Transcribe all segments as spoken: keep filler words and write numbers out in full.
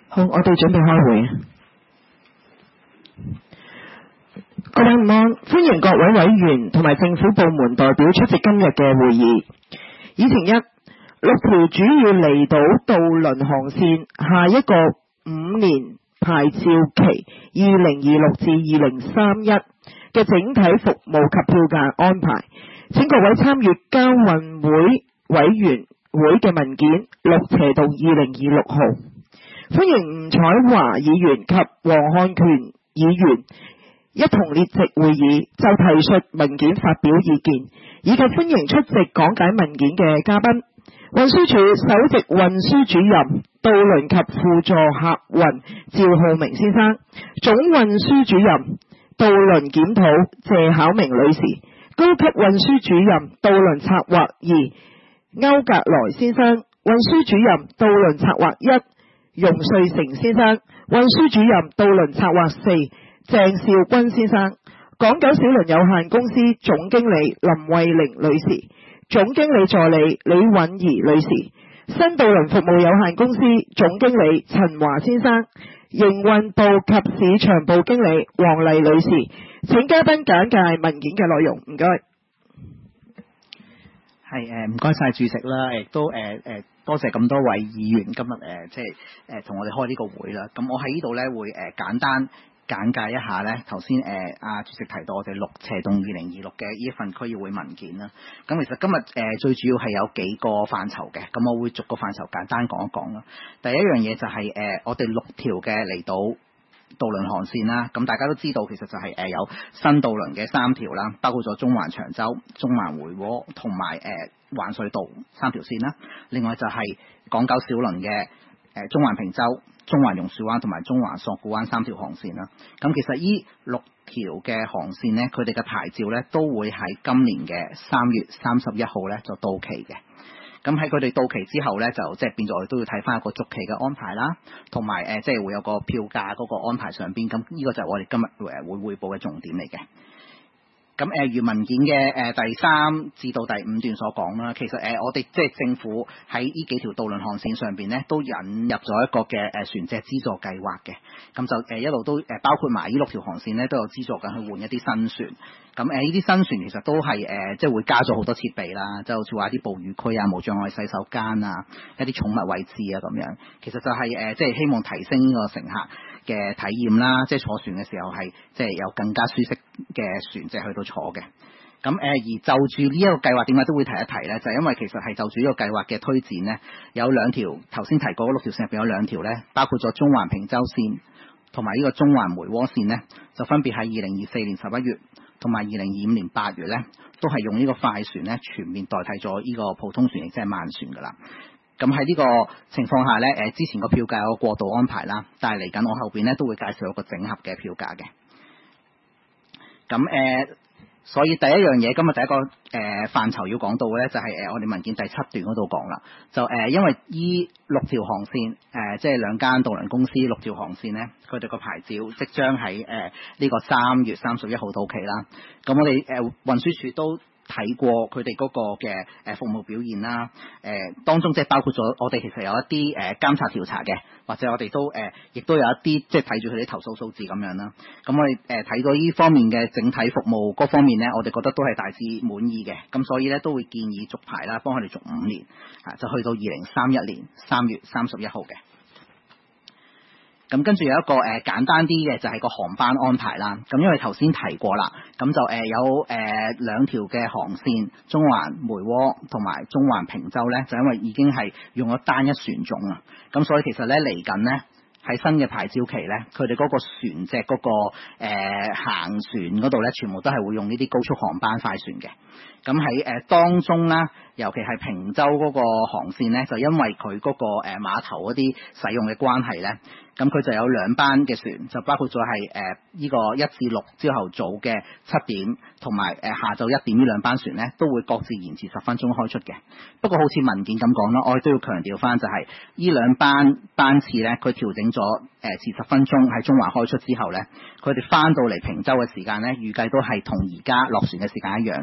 好，我哋準備開會。各位午安，歡迎各位委員同埋政府部門代表出席今日嘅會議。議程一，六條主要離島渡輪航線下一個五年牌照期二零二六至二零三一嘅整體服務及票價安排，請各位參閱交運會委員會嘅文件六斜到二零二六號。歡迎吳彩華議員及黃漢權議員一同列席會議，就提述文件發表意見，以及歡迎出席講解文件嘅嘉賓。運輸署首席運輸主任渡輪及輔助客運趙浩明先生，總運輸主任渡輪檢討謝巧明女士，高級運輸主任渡輪策劃二歐格萊先生，運輸主任渡輪策劃一容瑞成先生，運輸主任渡輪策劃四鄭少君先生，港九小輪有限公司總經理林慧玲女士，總經理助理李允儀女士，新渡輪服務有限公司總經理陳華先生，營運部及市場部經理黃麗女士。請嘉賓簡介文件嘅內容，唔該。 係誒，唔該晒主席啦，亦都誒誒多謝咁多位議員今日誒即係誒同我哋開呢個會啦。咁我喺呢度咧會誒簡單簡介一下咧，頭先誒阿主席提到我哋六斜洞二零二六嘅呢一份區議會文件啦。咁其實今日誒、呃、最主要係有幾個範疇嘅，咁我會逐個範疇簡單講一講啦。第一樣嘢就係、是、誒、呃、我哋六條嘅離島渡輪航線啦，咁大家都知道其實就係誒有新渡輪嘅三條啦，包括咗中環長洲、中環回窩同埋誒環隧道三條線啦。另外就係港九小輪嘅誒中環坪洲、中環榕樹灣同埋中環索罟灣三條航線啦。咁其實呢六條嘅航線呢，佢哋嘅牌照呢都會喺今年嘅三月三十一號呢就到期嘅。咁喺佢哋到期之後呢，就即係變咗我哋都要睇翻一個續期嘅安排啦，同埋誒即係會有個票價嗰個安排上邊。咁呢個就係我哋今日誒會匯報嘅重點嚟嘅。咁誒如文件嘅誒第三至到第五段所講啦，其實誒我哋即係政府喺呢幾條渡輪航線上邊咧，都引入咗一個嘅誒船隻資助計劃嘅。咁就誒一路都誒包括埋呢六條航線咧，都有資助緊去換一啲新船。咁誒呢啲新船其實都係誒即係會加咗好多設備啦，即係好似話啲哺乳區啊、無障礙洗手間啊、一啲寵物位置啊咁樣。其實就係誒即係希望提升呢個乘客嘅體驗啦，即係坐船嘅時候係即係有更加舒適嘅船隻去到坐嘅。咁誒而就住呢一個計劃點解都會提一提呢？就係、是、因為其實係就住呢個計劃嘅推薦呢，有兩條頭先提過嗰六條線入邊有兩條呢，包括咗中環坪洲線同埋呢個中環梅窩線呢，就分別喺二零二四年十一月同埋二零二五年八月呢，都係用呢個快船呢全面代替咗呢個普通船，亦即係慢船噶啦。咁喺呢個情況下呢，誒之前個票價有個過渡安排啦，但係嚟緊我後邊呢都會介紹一個整合嘅票價嘅。咁誒、呃，所以第一樣嘢今日第一個誒、呃、範疇要講到嘅呢，就係、是、誒我哋文件第七段嗰度講啦，就誒、呃、因為依六條航線誒、呃、即係兩間渡輪公司六條航線呢，佢哋個牌照即將喺誒呢個三月三十一號到期啦。咁我哋誒、呃、運輸署都睇過佢哋嗰個嘅誒服務表現啦，誒、呃、當中即係包括咗我哋其實有一啲誒監察調查嘅，或者我哋都誒亦、呃、都有一啲即係睇住佢啲投訴數字咁樣啦。咁我哋誒睇到呢方面嘅整體服務嗰方面呢，我哋覺得都係大致滿意嘅。咁所以呢，都會建議續牌啦，幫佢哋續五年，啊就去到二零三一年三月三十一號嘅。咁跟住有一個誒、呃、簡單啲嘅就係個航班安排啦。咁因為頭先提過啦，咁就誒、呃、有誒、呃、兩條嘅航線，中環梅窩同埋中環坪洲呢，就因為已經係用咗單一船種啊，咁所以其實呢，嚟緊呢，喺新嘅牌照期呢，佢哋嗰個船隻嗰、嗰個、呃、行船嗰度呢，全部都係會用呢啲高速航班快船嘅。咁喺誒當中啦，尤其係坪洲嗰個航線呢，就因為佢嗰個誒碼頭嗰啲使用嘅關係呢，咁佢就有兩班嘅船，就包括咗係誒呢個一至六朝頭早嘅七點，同埋誒下晝一點呢兩班船呢，都會各自延遲十分鐘開出嘅。不過好似文件咁講啦，我哋都要強調翻就係呢兩班班次呢，佢調整咗誒遲十分鐘喺中環開出之後呢，佢哋翻到嚟坪洲嘅時間呢，預計都係同而家落船嘅時間一樣嘅。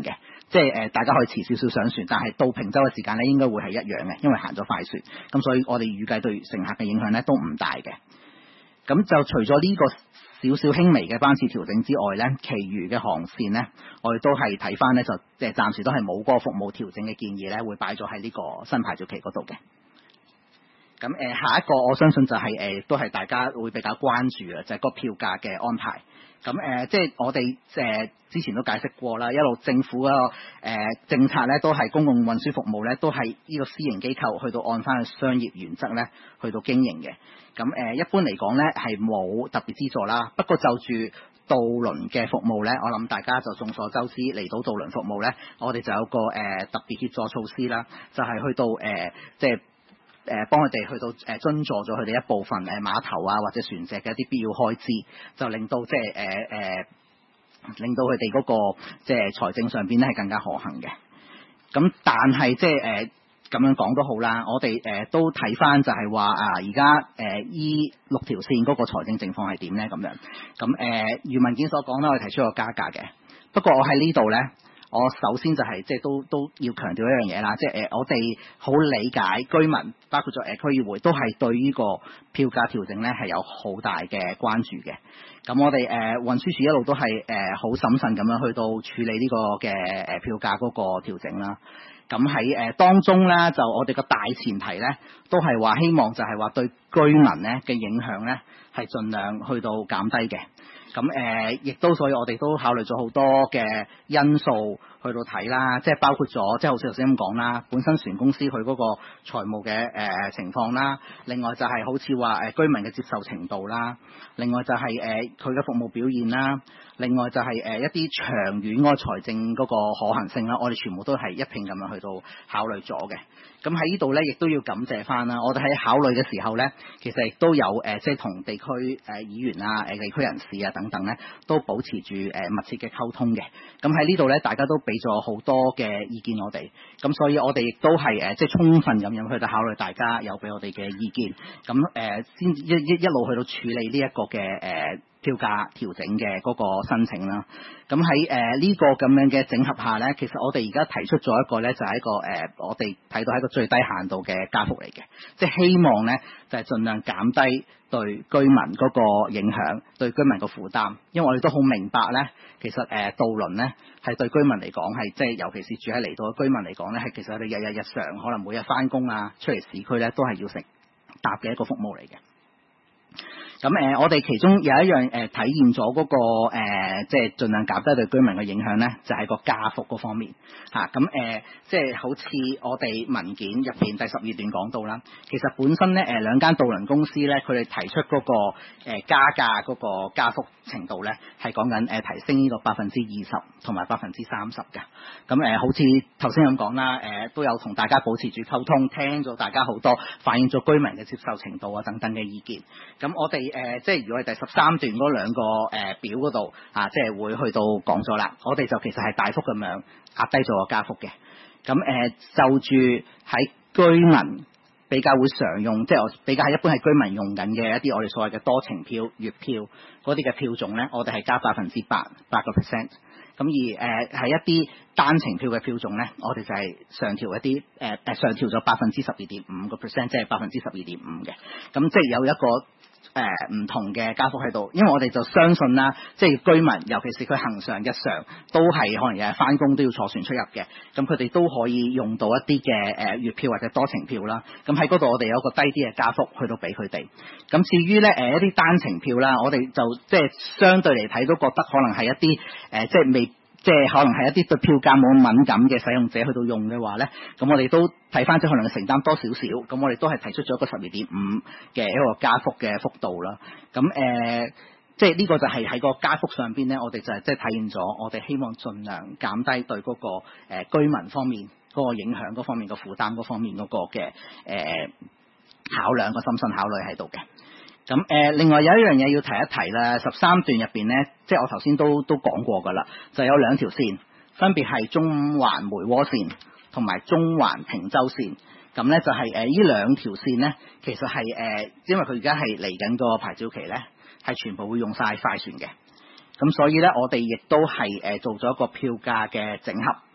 即係誒大家可以遲少少上船，但係到坪洲嘅時間咧應該會係一樣嘅，因為行咗快船，咁所以我哋預計對乘客嘅影響咧都唔大嘅。咁就除咗呢個少少輕微嘅班次調整之外咧，其餘嘅航線咧，我哋都係睇翻咧，就即係暫時都係冇嗰個服務調整嘅建議咧，會擺咗喺呢個新牌照期嗰度嘅。咁誒下一個我相信就係、是、誒都係大家會比較關注嘅，就係、是、個票價嘅安排。咁誒、呃、即係我哋誒、呃、之前都解釋過啦，一路政府嗰、那個誒、呃、政策咧，都係公共運輸服務咧，都係呢個私營機構去到按翻去商業原則咧，去到經營嘅。咁誒、呃、一般嚟講咧係冇特別資助啦，不過就住渡輪嘅服務咧，我諗大家就眾所周知，離島渡輪服務咧，我哋就有個誒、呃、特別協助措施啦，就係、是、去到誒、呃、即係。誒、呃、幫佢哋去到誒、呃、津助咗佢哋一部分誒、呃、碼頭啊或者船隻嘅一啲必要開支，就令到即係誒誒令到佢哋嗰個即係財政上邊咧係更加可行嘅。咁但係即係誒咁樣講都好啦，我哋誒、呃、都睇翻就係話啊，而家誒依六條線嗰個財政情況係點咧咁樣。咁誒如文件所講啦，我哋提出個加價嘅。不過我喺呢度咧。我首先就係、是、即係都都要強調一樣嘢啦，即係誒、呃、我哋好理解居民，包括咗誒、呃、區議會都係對呢個票價調整咧係有好大嘅關注嘅。咁我哋誒、呃、運輸署一路都係誒好審慎咁樣去到處理呢個嘅誒、呃、票價嗰個調整啦。咁喺誒當中咧，就我哋個大前提咧，都係話希望就係話對居民咧嘅影響咧係盡量去到減低嘅。咁誒，亦、呃、都所以我哋都考慮咗好多嘅因素去到睇啦，即係包括咗，即係好似頭先咁講啦，本身船公司佢嗰個財務嘅誒、呃、情況啦，另外就係好似話誒居民嘅接受程度啦，另外就係誒佢嘅服務表現啦，另外就係、是、誒、呃、一啲長遠嗰個財政嗰個可行性啦，我哋全部都係一併咁樣去到考慮咗嘅。咁喺呢度咧，亦都要感謝翻啦。我哋喺考慮嘅時候咧，其實亦都有誒、呃，即係同地區誒、呃、議員啊、誒地區人士啊等等咧，都保持住誒、呃、密切嘅溝通嘅。咁喺呢度咧，大家都俾咗好多嘅意見我哋。咁所以我哋亦都係誒、呃，即係充分咁樣去到考慮大家有俾我哋嘅意見。咁誒，先、呃、一一一路去到處理呢一個嘅誒。呃票價調整嘅嗰個申請啦，咁喺誒呢個咁樣嘅整合下呢，其實我哋而家提出咗一個呢，就係、是、一個誒、呃，我哋睇到係一個最低限度嘅加幅嚟嘅，即係希望呢，就係、是、盡量減低對居民嗰個影響，對居民個負擔，因為我哋都好明白呢，其實誒、呃、渡輪呢係對居民嚟講係即係尤其是住喺離島嘅居民嚟講呢，係其實我哋日日日常可能每日返工啊出嚟市區呢，都係要乘搭嘅一個服務嚟嘅。咁誒、呃，我哋其中有一樣誒、呃、體現咗嗰、那個、呃、即係盡量減低對居民嘅影響咧，就係、是、個加幅嗰方面嚇。咁、啊、誒、呃，即係好似我哋文件入邊第十二段講到啦，其實本身咧誒、呃、兩間渡輪公司咧，佢哋提出嗰、那個、呃、加價嗰個加幅程度咧，係講緊誒提升呢個百分之二十同埋百分之三十嘅。咁誒、呃，好似頭先咁講啦，誒、呃、都有同大家保持住溝通，聽咗大家好多反映咗居民嘅接受程度啊等等嘅意見。咁我哋誒、呃，即係如果係第十三段嗰兩個誒、呃、表嗰度啊，即係會去到講咗啦。我哋就其實係大幅咁樣壓低咗個加幅嘅。咁誒、呃，就住喺居民比較會常用，即係我比較係一般係居民用緊嘅一啲我哋所謂嘅多程票、月票嗰啲嘅票種咧，我哋係加百分之八八個 percent。咁而誒係、呃、一啲單程票嘅票種咧，我哋就係上調一啲誒誒上調咗百分之十二點五個 percent，即係百分之十二點五嘅。咁即係有一個誒唔、呃、同嘅加幅喺度，因為我哋就相信啦，即係居民，尤其是佢恆常日常都係可能日日返工都要坐船出入嘅，咁佢哋都可以用到一啲嘅誒月票或者多程票啦。咁喺嗰度我哋有一個低啲嘅加幅去到俾佢哋。咁至於咧誒一啲單程票啦，我哋就即係相對嚟睇都覺得可能係一啲誒、呃、即係未。即係可能係一啲對票價冇咁敏感嘅使用者去到用嘅話咧，咁我哋都睇翻即係可能承擔多少少，咁我哋都係提出咗一個十二點五嘅一個加幅嘅幅度啦。咁誒、呃，即係呢個就係喺個加幅上邊咧，我哋就係即係體現咗我哋希望盡量減低對嗰、那個、呃、居民方面嗰、那個影響嗰方面嘅負擔嗰方面嗰個嘅誒、呃、考量個審慎考慮喺度嘅。咁誒、呃，另外有一樣嘢要提一提啦，十三段入邊咧，即係我頭先都都講過噶啦，就有兩條線，分別係中環梅窩線同埋中環坪洲線。咁咧就係誒呢兩條線咧，其實係誒、呃，因為佢而家係嚟緊個牌照期咧，係全部會用晒快船嘅。咁所以咧，我哋亦都係誒做咗一個票價嘅整合。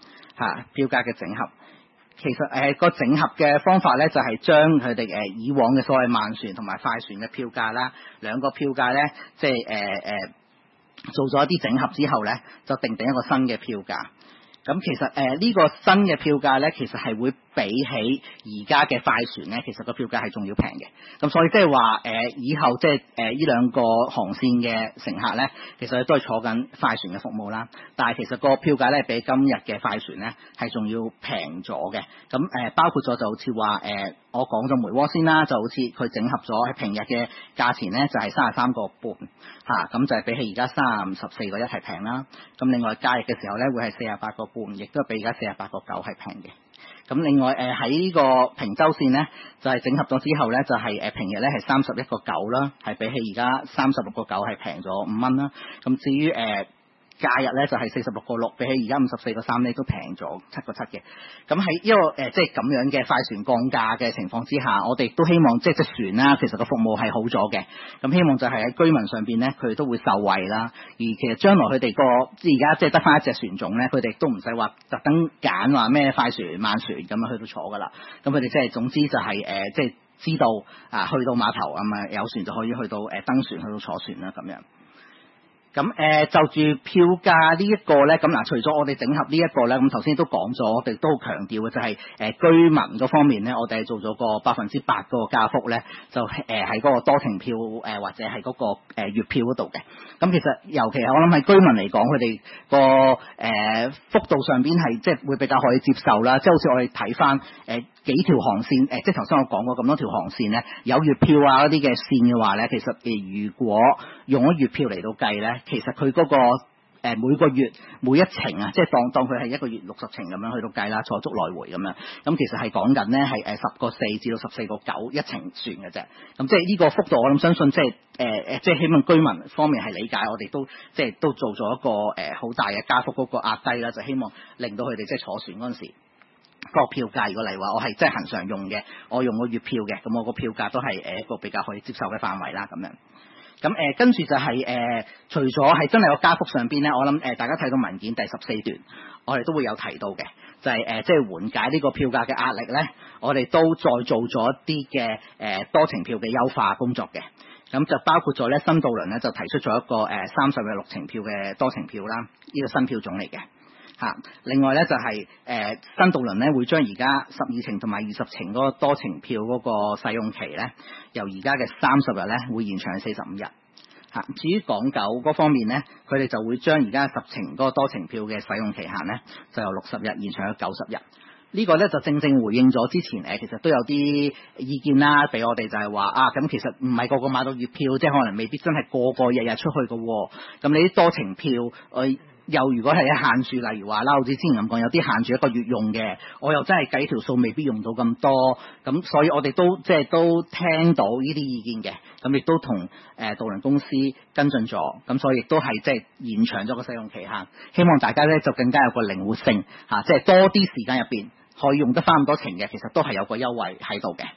嚇票價嘅整合。其實誒個、呃、整合嘅方法咧，就係、是、將佢哋誒以往嘅所謂慢船同埋快船嘅票價啦，兩個票價咧，即係誒誒做咗一啲整合之後咧，就定定一個新嘅票價。咁其實誒呢、呃這個新嘅票價咧，其實係會比起而家嘅快船咧，其實個票價係仲要平嘅。咁所以即係話誒以後即係誒呢兩個航線嘅乘客咧，其實都係坐緊快船嘅服務啦。但係其實個票價咧比今日嘅快船咧係仲要平咗嘅。咁誒、呃、包括咗就好似話誒我講咗梅窩先啦，就好似佢整合咗喺平日嘅價錢咧就係三十三個半嚇，咁就係比起而家三十四個一係平啦。咁另外假日嘅時候咧會係四十八個半，亦都係比而家四十八個九係平嘅。咁另外誒喺呢個平洲線呢，就係、是、整合咗之後呢，就係、是、誒平日呢係三十一個九啦，係比起而家三十六個九係平咗五蚊啦。咁至於誒、呃假日咧就係四十六個六，比起而家五十四個三咧都平咗七個七嘅。咁喺呢個誒即係咁樣嘅快船降價嘅情況之下，我哋都希望即係隻船啦，其實個服務係好咗嘅。咁希望就係喺居民上邊咧，佢哋都會受惠啦。而其實將來佢哋個即係而家即係得翻一隻船種咧，佢哋都唔使話特登揀話咩快船慢船咁樣去到坐噶啦。咁佢哋即係總之就係、是、誒、呃、即係知道啊，去到碼頭咁啊有船就可以去到誒、呃、登船去到坐船啦咁樣。咁誒、呃、就住票價呢一個咧，咁嗱除咗我哋整合呢一個咧，咁頭先都講咗，我哋都好強調嘅就係、是、誒、呃、居民嗰方面咧，我哋係做咗個百分之八嗰個加幅咧，就誒喺嗰個多程票誒、呃、或者係嗰、那個誒、呃、月票嗰度嘅。咁其實尤其係我諗係居民嚟講，佢哋個誒幅度上邊係即係會比較可以接受啦。即係好似我哋睇翻誒幾條航線，誒、呃、即係頭先我講過咁多條航線咧，有月票啊嗰啲嘅線嘅話咧，其實誒、呃、如果用咗月票嚟到計咧，其實佢嗰、那個、呃、每個月每一程啊，即係當當佢係一個月六十程咁樣去到計啦，坐足來回咁樣，咁其實係講緊咧係誒十個四至到十四個九一程船嘅啫。咁即係呢個幅度，我諗相信即係誒誒，即係希望居民方面係理解，我哋都即係都做咗一個誒好、呃、大嘅加幅嗰個壓低啦，就希望令到佢哋即係坐船嗰陣時。個票價如果嚟話，我係即係恆常用嘅，我用個月票嘅，咁我個票價都係誒一個比較可以接受嘅範圍啦，咁樣。咁誒、呃、跟住就係、是、誒、呃，除咗係真係個加幅上邊咧，我諗誒、呃、大家睇到文件第十四段，我哋都會有提到嘅，就係、是、誒、呃、即係緩解呢個票價嘅壓力咧，我哋都再做咗一啲嘅誒多程票嘅優化工作嘅。咁就包括咗咧新渡輪咧就提出咗一個誒三十嘅六程票嘅多程票啦，呢、這個新票種嚟嘅。嚇，另外咧就係、是、誒、呃、新渡輪咧會將而家十二程同埋二十程嗰個多程票嗰個使用期咧，由而家嘅三十日咧會延長去四十五日。嚇，至於港九嗰方面咧，佢哋就會將而家十程嗰個多程票嘅使用期限咧，就由六十日延長去九十日。呢個咧就正正回應咗之前誒、呃，其實都有啲意見啦，俾我哋就係話啊，咁其實唔係個個買到月票，即係可能未必真係個個日日出去嘅喎。咁你啲多程票，誒、呃、又如果係有限住，例如話啦，好似之前咁講，有啲限住一個月用嘅，我又真係計條數未必用到咁多。咁所以我哋都即係都聽到呢啲意見嘅，咁亦都同誒渡輪公司跟進咗，咁所以亦都係即係延長咗個使用期限，希望大家咧就更加有個靈活性嚇、啊，即係多啲時間入邊。可以用得翻咁多程嘅，其實都係有個優惠喺度嘅。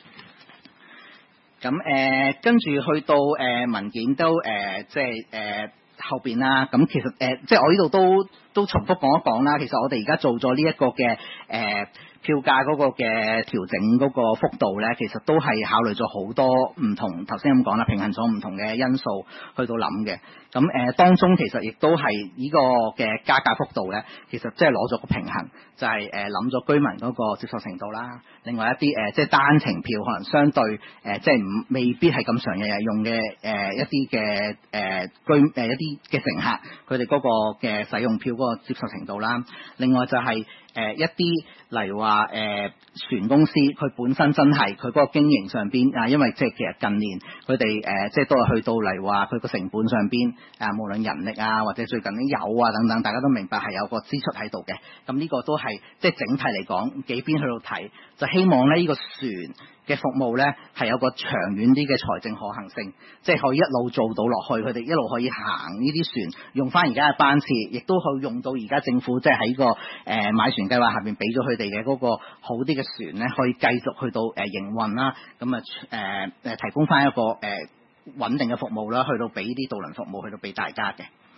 咁誒、呃，跟住去到誒、呃、文件都誒、呃，即係誒、呃、後邊啦。咁其實誒、呃，即係我呢度都都重複講一講啦。其實我哋而家做咗呢一個嘅誒。呃票價嗰個嘅調整嗰個幅度咧，其實都係考慮咗好多唔同，頭先咁講啦，平衡咗唔同嘅因素去到諗嘅。咁誒、呃、當中其實亦都係呢個嘅加價幅度咧，其實即係攞咗個平衡，就係誒諗咗居民嗰個接受程度啦。另外一啲誒、呃、即係單程票可能相對誒、呃、即係唔未必係咁常日日用嘅誒、呃、一啲嘅誒居誒、呃、一啲嘅乘客，佢哋嗰個嘅使用票嗰個接受程度啦。另外就係、是。誒、呃、一啲例如話誒、呃、船公司佢本身真係佢嗰個經營上邊啊，因為即係其實近年佢哋誒即係都係去到例如話佢個成本上邊啊，無論人力啊或者最近啲油啊等等，大家都明白係有個支出喺度嘅。咁呢個都係即係整體嚟講幾邊去到睇，就希望咧呢、這個船嘅服務咧係有個長遠啲嘅財政可行性，即係可以一路做到落去，佢哋一路可以行呢啲船，用翻而家嘅班次，亦都可以用到而家政府即係喺個誒、呃、買船計劃下邊俾咗佢哋嘅嗰個好啲嘅船咧，可以繼續去到誒營運啦，咁啊誒誒提供翻一個誒穩、呃、定嘅服務啦，去到俾啲渡輪服務，去到俾大家嘅。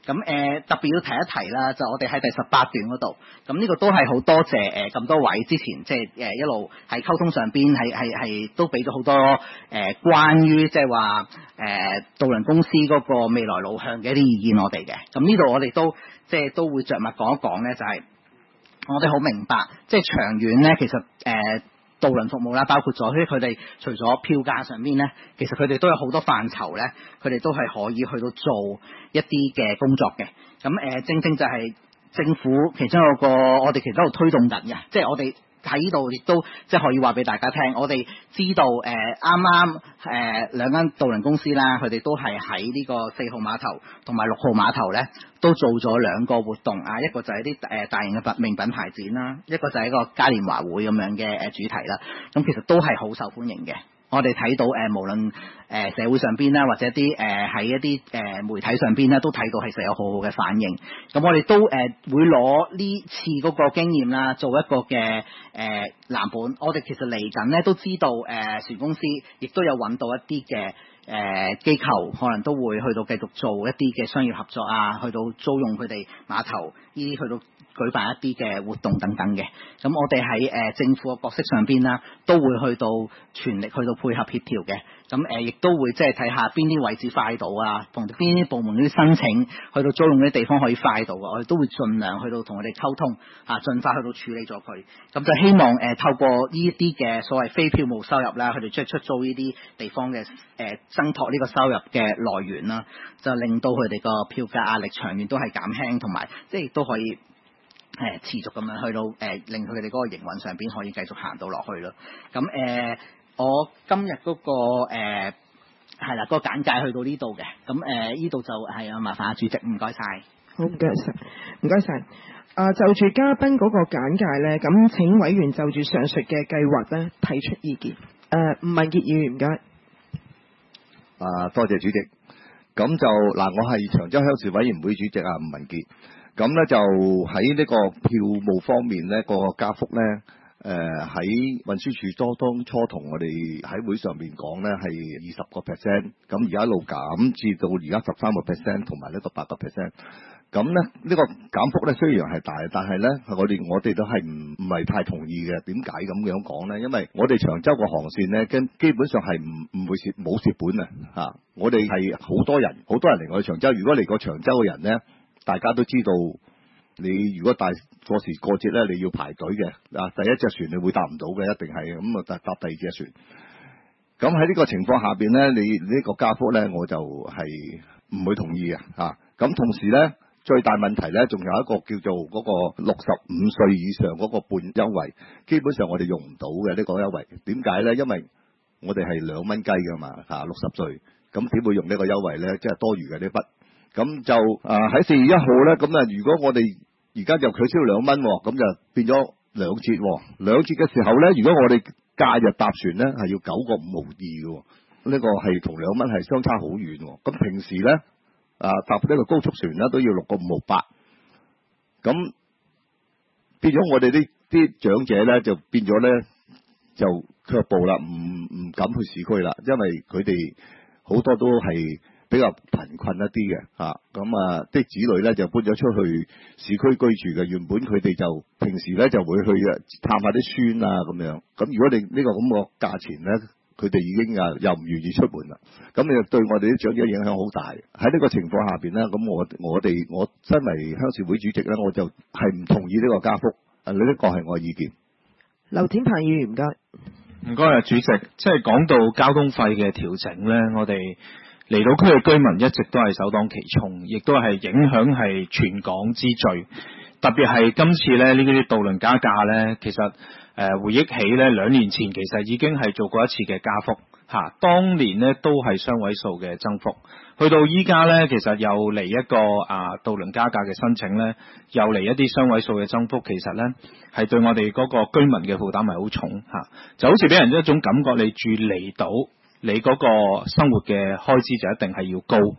咁誒、呃、特別要提一提啦，就我哋喺第十八段嗰度，咁呢個都係好多謝誒咁、呃、多位之前即係誒一路喺溝通上邊係係係都俾咗好多誒、呃、關於即係話誒渡輪公司嗰個未來路向嘅一啲意見我哋嘅。咁呢度我哋都即係都會着墨講一講咧，就係、是、我哋好明白，即係長遠咧，其實誒。呃渡輪服務啦，包括咗，佢哋除咗票價上面咧，其實佢哋都有好多範疇咧，佢哋都係可以去到做一啲嘅工作嘅。咁誒、呃，正正就係政府其中一個我哋其實喺度推動緊嘅，即係我哋喺呢度亦都即係可以話俾大家聽，我哋知道誒啱啱誒兩間渡輪公司啦，佢哋都係喺呢個四號碼頭同埋六號碼頭咧，都做咗兩個活動啊，一個就係啲誒大型嘅名品牌展啦，一個就係一個嘉年華會咁樣嘅誒主題啦。咁其實都係好受歡迎嘅。我哋睇到誒、呃，無論誒、呃、社會上邊啦，或者啲誒喺一啲誒、呃、媒體上邊咧，都睇到係實有好好嘅反應。咁我哋都誒、呃、會攞呢次嗰個經驗啦，做一個嘅誒藍本。我哋其實嚟緊咧都知道誒、呃、船公司亦都有揾到一啲嘅誒機構，可能都會去到繼續做一啲嘅商業合作啊，去到租用佢哋碼頭呢啲去到舉辦一啲嘅活動等等嘅。咁我哋喺誒政府嘅角色上邊啦，都會去到全力去到配合協調嘅。咁誒亦都會即係睇下邊啲位置快到啊，同邊啲部門啲申請去到租用嗰啲地方可以快到啊，我哋都會盡量去到同佢哋溝通嚇，盡快去到處理咗佢。咁就希望誒、呃、透過呢一啲嘅所謂非票務收入啦，佢哋即係出租呢啲地方嘅誒、呃、增拓呢個收入嘅來源啦，就令到佢哋個票價壓力長遠都係減輕，同埋即係都可以。誒、呃、持續咁樣去到誒、呃，令佢哋嗰個營運上邊可以繼續行到落去咯。咁誒、呃，我今日嗰、那個誒係啦，嗰、那個簡介去到呢度嘅。咁誒呢度就係啊，麻煩阿主席，唔該晒。 好，唔該晒，唔該晒。啊，就住嘉賓嗰個簡介咧，咁請委員就住上述嘅計劃咧提出意見。誒、呃，吳文傑議員，唔該。 啊，多謝主席。咁就嗱，我係長洲鄉事委員會主席啊，吳文傑。咁咧就喺呢個票務方面咧，個加幅咧，誒喺運輸署多當初同我哋喺會上面講咧係二十個 percent，咁而家一路減至到而家十三個 percent，同埋呢個八個 percent。咁咧呢個減幅咧雖然係大，但係咧我哋我哋都係唔唔係太同意嘅。點解咁樣講咧？因為我哋長洲個航線咧，基基本上係唔唔會蝕冇蝕本啊！嚇，我哋係好多人，好多人嚟我哋長洲。如果嚟過長洲嘅人咧，大家都知道，你如果大過時過節咧，你要排隊嘅啊！第一隻船你會搭唔到嘅，一定係咁啊，搭搭第二隻船。咁喺呢個情況下邊咧，你呢個加幅咧，我就係唔會同意嘅嚇。咁、啊、同時咧，最大問題咧，仲有一個叫做嗰個六十五歲以上嗰個半優惠，基本上我哋用唔到嘅呢個優惠。點解咧？因為我哋係兩蚊雞㗎嘛嚇，六十歲，咁點會用呢個優惠咧？即係多餘嘅呢筆。咁就啊喺四月一號咧，咁啊如果我哋而家就取消兩蚊，咁就變咗兩折，兩折嘅時候咧，如果我哋假日搭船咧係要九個五毫二嘅，呢個係同兩蚊係相差好遠。咁平時咧啊搭呢個高速船咧都要六個五毫八，咁變咗我哋啲啲長者咧就變咗咧就卻步啦，唔唔敢去市區啦，因為佢哋好多都係比較貧困一啲嘅嚇，咁啊啲子女咧就搬咗出去市區居住嘅，原本佢哋就平時咧就會去探下啲孫啊咁樣。咁如果你呢個咁個價錢咧，佢哋已經啊又唔願意出門啦，咁你對我哋啲長者影響好大。喺呢個情況下邊咧，咁我我哋我身為鄉事會主席咧，我就係唔同意呢個加幅。啊，呢一個係我嘅意見。 劉展鵬議員，唔該。 唔該啊，主席。即係講到交通費嘅調整咧，我哋離島區嘅居民一直都係首當其衝，亦都係影響係全港之最。特別係今次咧呢啲渡輪加價咧，其實誒、呃、回憶起咧兩年前其實已經係做過一次嘅加幅嚇、啊，當年呢都係雙位數嘅增幅。去到依家咧，其實又嚟一個啊渡輪加價嘅申請咧，又嚟一啲雙位數嘅增幅，其實咧係對我哋嗰個居民嘅負擔係好重嚇、啊，就好似俾人一種感覺，你住離島，你嗰個生活嘅開支就一定係要高。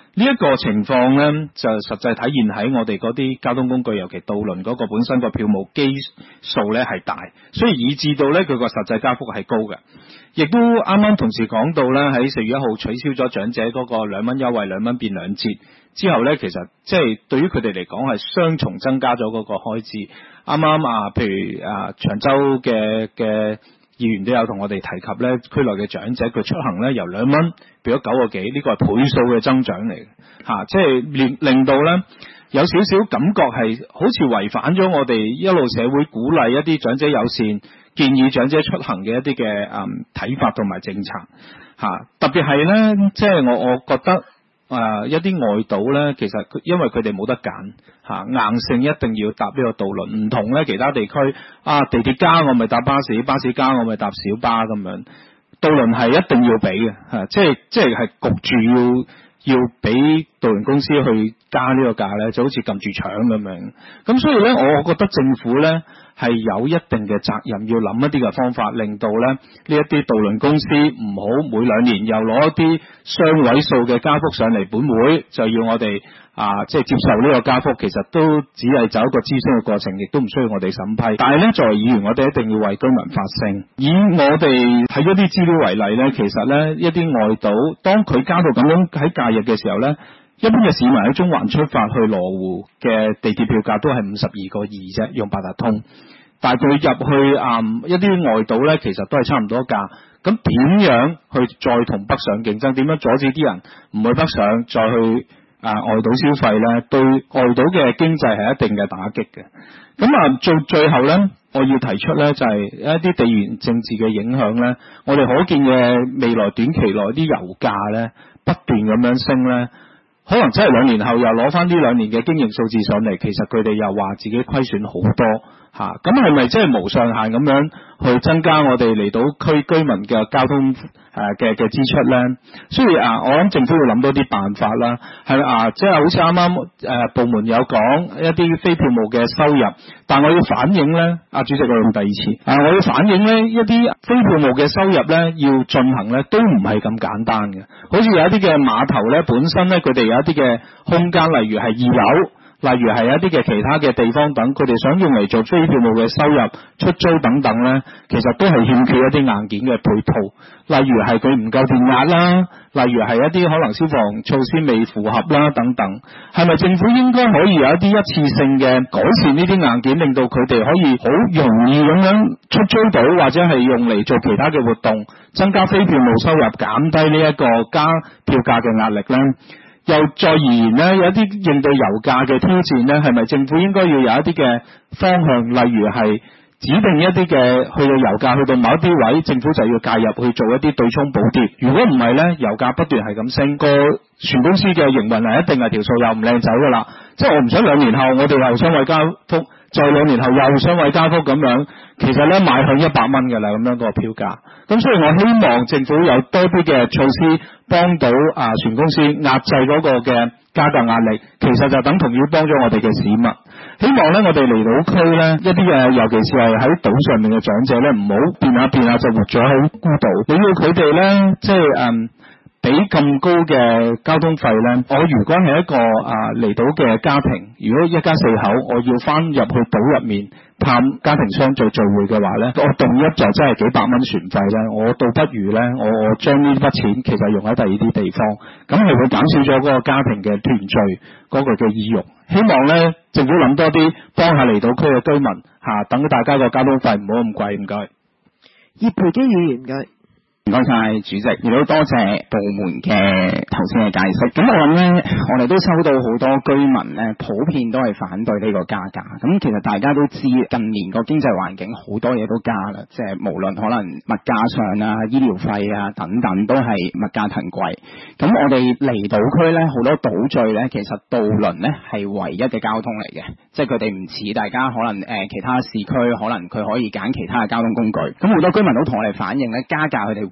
呢一個情況呢，就實際體現喺我哋嗰啲交通工具，尤其渡輪嗰個本身個票務基數呢係大，所以以致到呢，佢個實際加幅係高嘅。亦都啱啱同事講到呢，喺四月一號取消咗長者嗰個兩蚊優惠，兩蚊變兩折之後呢，其實即係對於佢哋嚟講係雙重增加咗嗰個開支。啱啱啊，譬如啊長洲嘅嘅議員都有同我哋提及呢，區內嘅長者佢出行呢由兩蚊變咗九個幾，呢個係倍數嘅增長嚟嘅嚇，即係令令到呢有少少感覺係好似違反咗我哋一路社會鼓勵一啲長者友善，建議長者出行嘅一啲嘅誒睇法同埋政策嚇、啊，特別係呢，即係我我覺得誒、呃、一啲外島呢，其實因為佢哋冇得揀嚇、啊，硬性一定要搭呢個渡輪，唔同呢其他地區啊，地鐵加我咪搭巴士，巴士加我咪搭小巴咁樣，渡輪係一定要俾嘅嚇，即係即係係焗住要。要俾渡輪公司去加呢個價呢，就好似撳住搶咁樣。咁所以呢，我覺得政府呢係有一定嘅責任，要諗一啲嘅方法，令到呢呢一啲渡輪公司唔好每兩年又攞一啲雙位數嘅加幅上嚟本會，就要我哋啊即係接受呢個加幅。其實都只係走一個諮詢嘅過程，亦都唔需要我哋審批。但係呢，作為議員，我哋一定要為居民發聲。以我哋睇咗啲資料為例呢，其實呢一啲外島，當佢加到咁樣喺假日嘅時候呢，一般嘅市民喺中環出發去羅湖嘅地鐵票價都係五十二個二啫，用八達通。但係佢入去啊、嗯、一啲外島呢，其實都係差唔多價。咁點樣去再同北上競爭？點樣阻止啲人唔去北上，再去啊外島消費呢？對外島嘅經濟係一定嘅打擊嘅。咁啊，做最後呢，我要提出呢，就係、是、一啲地緣政治嘅影響呢。我哋可見嘅未來短期內啲油價呢，不斷咁樣升呢，可能真係兩年後又攞翻呢兩年嘅經營數字上嚟，其實佢哋又話自己虧損好多嚇，咁係咪真係無上限咁樣去增加我哋離島區居民嘅交通誒嘅嘅支出呢？所以啊，我諗政府要諗多啲辦法啦，係啊，即係好似啱啱誒部門有講一啲非票務嘅收入，但我要反映呢，啊主席我用第二次啊，我要反映呢一啲非票務嘅收入呢，要進行呢都唔係咁簡單嘅，好似有一啲嘅碼頭呢，本身呢，佢哋有一啲嘅空間，例如係二樓。例如係一啲嘅其他嘅地方等，佢哋想用嚟做非票務嘅收入、出租等等呢，其實都係欠缺一啲硬件嘅配套。例如係佢唔夠電壓啦，例如係一啲可能消防措施未符合啦等等。係咪政府應該可以有一啲一次性嘅改善呢啲硬件，令到佢哋可以好容易咁樣出租到，或者係用嚟做其他嘅活動，增加非票務收入，減低呢一個加票價嘅壓力呢？又再而言呢，有一啲應對油價嘅挑戰呢，係咪政府應該要有一啲嘅方向，例如係指定一啲嘅去到油價去到某一啲位，政府就要介入去做一啲對沖補貼。如果唔係呢，油價不斷係咁升，個船公司嘅營運係一定係條數又唔靚走噶啦。即係我唔想兩年後我哋又雙位加幅，再兩年後又雙位加幅咁樣，其實呢，邁向一百蚊㗎啦，咁樣個票價。咁所以我希望政府有多啲嘅措施幫到啊船公司壓制嗰個嘅加價壓力，其實就等同於幫咗我哋嘅市民。希望呢，我哋離島區呢，一啲嘅尤其是係喺島上面嘅長者呢，唔好變下變下就活咗喺孤島。你要佢哋呢，即係誒俾咁高嘅交通費呢，我如果係一個啊離島嘅家庭，如果一家四口，我要翻入去島入面探家庭相聚聚會嘅話呢，我動一就真係幾百蚊船費呢，我倒不如呢，我我將呢筆錢其實用喺第二啲地方，咁係會減少咗嗰個家庭嘅團聚嗰個嘅意欲。希望呢，政府諗多啲幫下離島區嘅居民嚇，等大家個交通費唔好咁貴。唔該， 葉培基議員嘅。 唔該晒主席，亦都多謝部門嘅頭先嘅解釋。咁我諗呢，我哋都收到好多居民呢，普遍都係反對呢個加價。咁其實大家都知近年個經濟環境好多嘢都加啦，即係無論可能物價上啊、醫療費啊等等都係物價騰貴。咁我哋離島區呢，好多島嶼呢，其實渡輪呢係唯一嘅交通嚟嘅，即係佢哋唔似大家可能誒、呃、其他市區，可能佢可以揀其他嘅交通工具。咁好多居民都同我哋反映呢，加價佢哋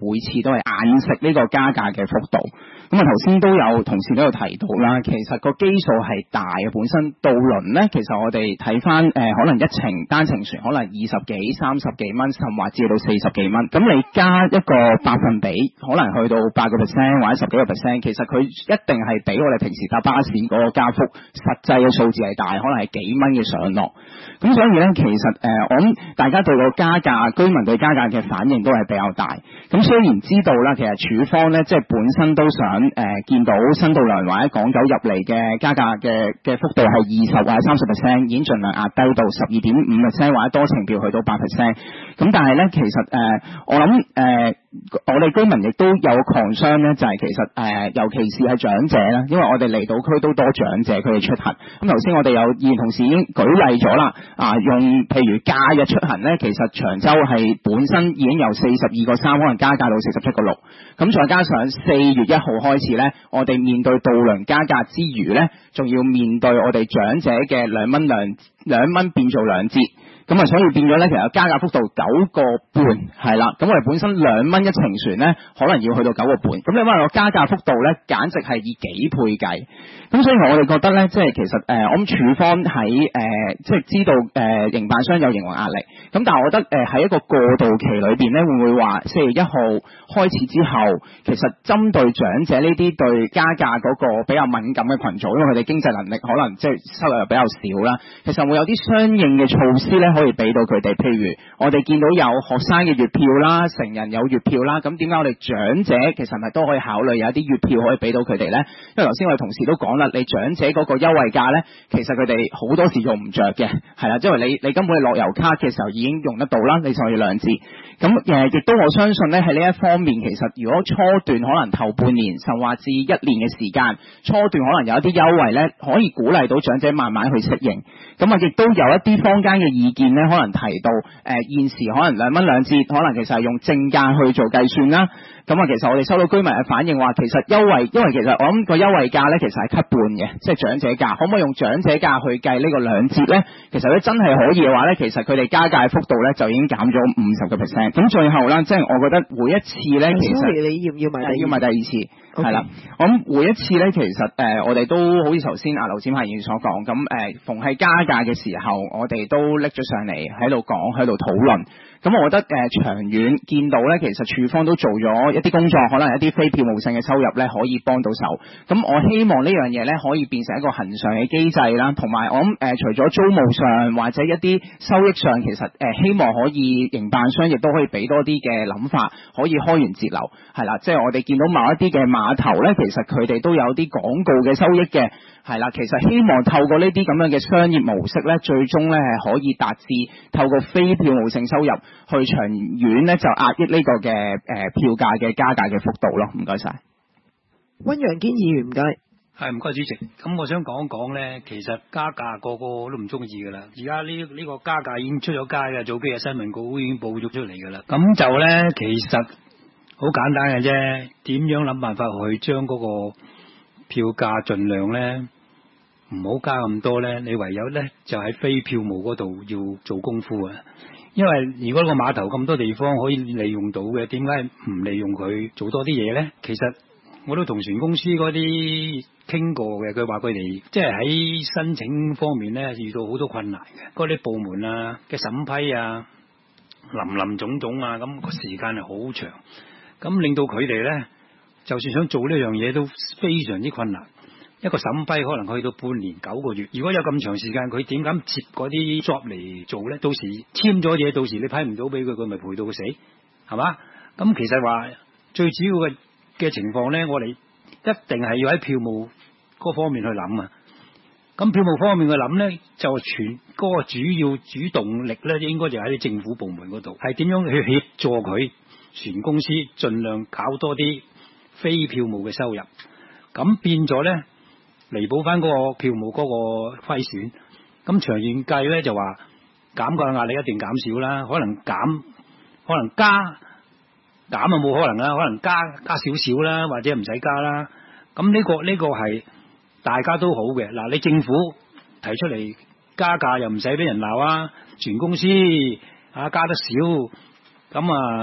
每次都係硬食呢個加價嘅幅度。咁啊頭先都有同事都有提到啦，其實個基數係大嘅，本身渡輪咧，其實我哋睇翻誒可能一程單程船可能二十幾、三十幾蚊，甚至到四十幾蚊。咁你加一個百分比，可能去到八個 percent 或者十幾個 percent，其實佢一定係比我哋平時搭巴士嗰個加幅實際嘅數字係大，可能係幾蚊嘅上落。咁所以咧，其實誒、呃、我諗大家對個加價，居民對加價嘅反應都係比較大。咁雖然知道啦，其實署方咧即係本身都想誒、呃、見到新渡輪或者港九入嚟嘅加價嘅嘅幅度係二十或者三十 percent， 已經盡量壓低到十二點五 percent 或者多程票去到八 percent。咁但係咧，其實誒、呃、我諗誒、呃、我哋居民亦都有抗商咧，就係、是、其實誒、呃、尤其是係長者啦，因為我哋離島區都多長者佢哋出行。咁頭先我哋有議員同事已經舉例咗啦，啊用譬如假日出行咧，其實長洲係本身已經由四十二個三可能加價到四十七個六，咁再加上四月一號開始咧，我哋面對渡輪加價之餘咧，仲要面對我哋長者嘅兩蚊兩兩蚊變做兩折。咁啊，所以變咗咧，其實加價幅度九個半係啦。咁我哋本身兩蚊一程船咧，可能要去到九個半。咁你話個加價幅度咧，簡直係以幾倍計。咁所以我哋覺得咧，即係其實誒、呃，我諗署方喺誒、呃，即係知道誒、呃，營辦商有營運壓力。咁但係我覺得誒，喺、呃、一個過渡期裏邊咧，會唔會話四月一號開始之後，其實針對長者呢啲對加價嗰個比較敏感嘅群組，因為佢哋經濟能力可能即係收入又比較少啦，其實會有啲相應嘅措施咧。可以俾到佢哋，譬如我哋見到有學生嘅月票啦，成人有月票啦，咁點解我哋長者其實咪都可以考慮有一啲月票可以俾到佢哋呢？因為頭先我哋同事都講啦，你長者嗰個優惠價呢，其實佢哋好多時用唔着嘅，係啦，因為你你根本你落油卡嘅時候已經用得到啦，你就要兩折。咁誒，亦都我相信呢，喺呢一方面，其實如果初段可能頭半年，甚至一年嘅時間，初段可能有一啲優惠呢，可以鼓勵到長者慢慢去適應。咁啊，亦都有一啲坊間嘅意見呢，可能提到誒、呃、現時可能兩蚊兩折，可能其實係用正價去做計算啦。咁啊，其實我哋收到居民嘅反應話，其實優惠，因為其實我諗個優惠價呢，其實係 cut 半嘅，即係長者價，可唔可以用長者價去計呢個兩折呢？其實咧真係可以嘅話呢，其實佢哋加價嘅幅度呢，就已經減咗五十個 percent。咁最後啦，即係我覺得每一次呢，其實你要唔要買？ 要買第二次，係啦。我諗每一次呢，其實誒、呃、我哋都好似頭先阿劉展鵬議員所講，咁誒、呃、逢係加價嘅時候，我哋都拎咗上嚟喺度講，喺度討論。咁我覺得誒、呃、長遠見到呢，其實署方都做咗一啲工作，可能一啲非票務性嘅收入呢，可以幫到手。咁我希望呢樣嘢呢，可以變成一個恆常嘅機制啦。同埋我諗誒、呃、除咗租務上或者一啲收益上，其實誒、呃、希望可以營辦商亦都可以俾多啲嘅諗法，可以開源節流，係啦。即係我哋見到某一啲嘅碼頭呢，其實佢哋都有啲廣告嘅收益嘅。係啦，其實希望透過呢啲咁樣嘅商業模式咧，最終咧係可以達至透過非票務性收入去長遠咧就壓抑呢個嘅誒、呃、票價嘅加價嘅幅度咯。唔該晒。 溫陽堅議員唔該。 係唔該主席，咁我想講一講咧，其實加價個個都唔中意噶啦。而家呢呢個加價已經出咗街嘅，早幾日新聞稿已經報咗出嚟噶啦。咁就咧其實好簡單嘅啫，點樣諗辦法去將嗰個票價盡量咧唔好加咁多咧，你唯有咧就喺非票務嗰度要做功夫啊！因為如果個碼頭咁多地方可以利用到嘅，點解唔利用佢做多啲嘢咧？其實我都同船公司嗰啲傾過嘅，佢話佢哋即係喺申請方面咧遇到好多困難嘅，嗰啲部門啊嘅審批啊，林林總總啊，咁個時間係好長，咁令到佢哋咧就算想做呢樣嘢都非常之困難。一個審批可能去到半年九個月，如果有咁長時間，佢點敢接嗰啲 job 嚟做咧？到時簽咗嘢，到時你批唔到俾佢，佢咪賠到佢死，係嘛？咁其實話最主要嘅嘅情況咧，我哋一定係要喺票務嗰方面去諗啊。咁票務方面去諗咧，就全嗰個主要主動力咧，應該就喺啲政府部門嗰度，係點樣去協助佢船公司盡量搞多啲非票務嘅收入，咁變咗咧。彌補翻嗰個票務嗰個虧損，咁長遠計咧就話減個壓力一定減少啦，可能減，可能加減啊冇可能啦，可能加加少少啦，或者唔使加啦。咁呢個呢個係大家都好嘅。嗱，你政府提出嚟加價又唔使俾人鬧啊，船公司啊加得少，咁啊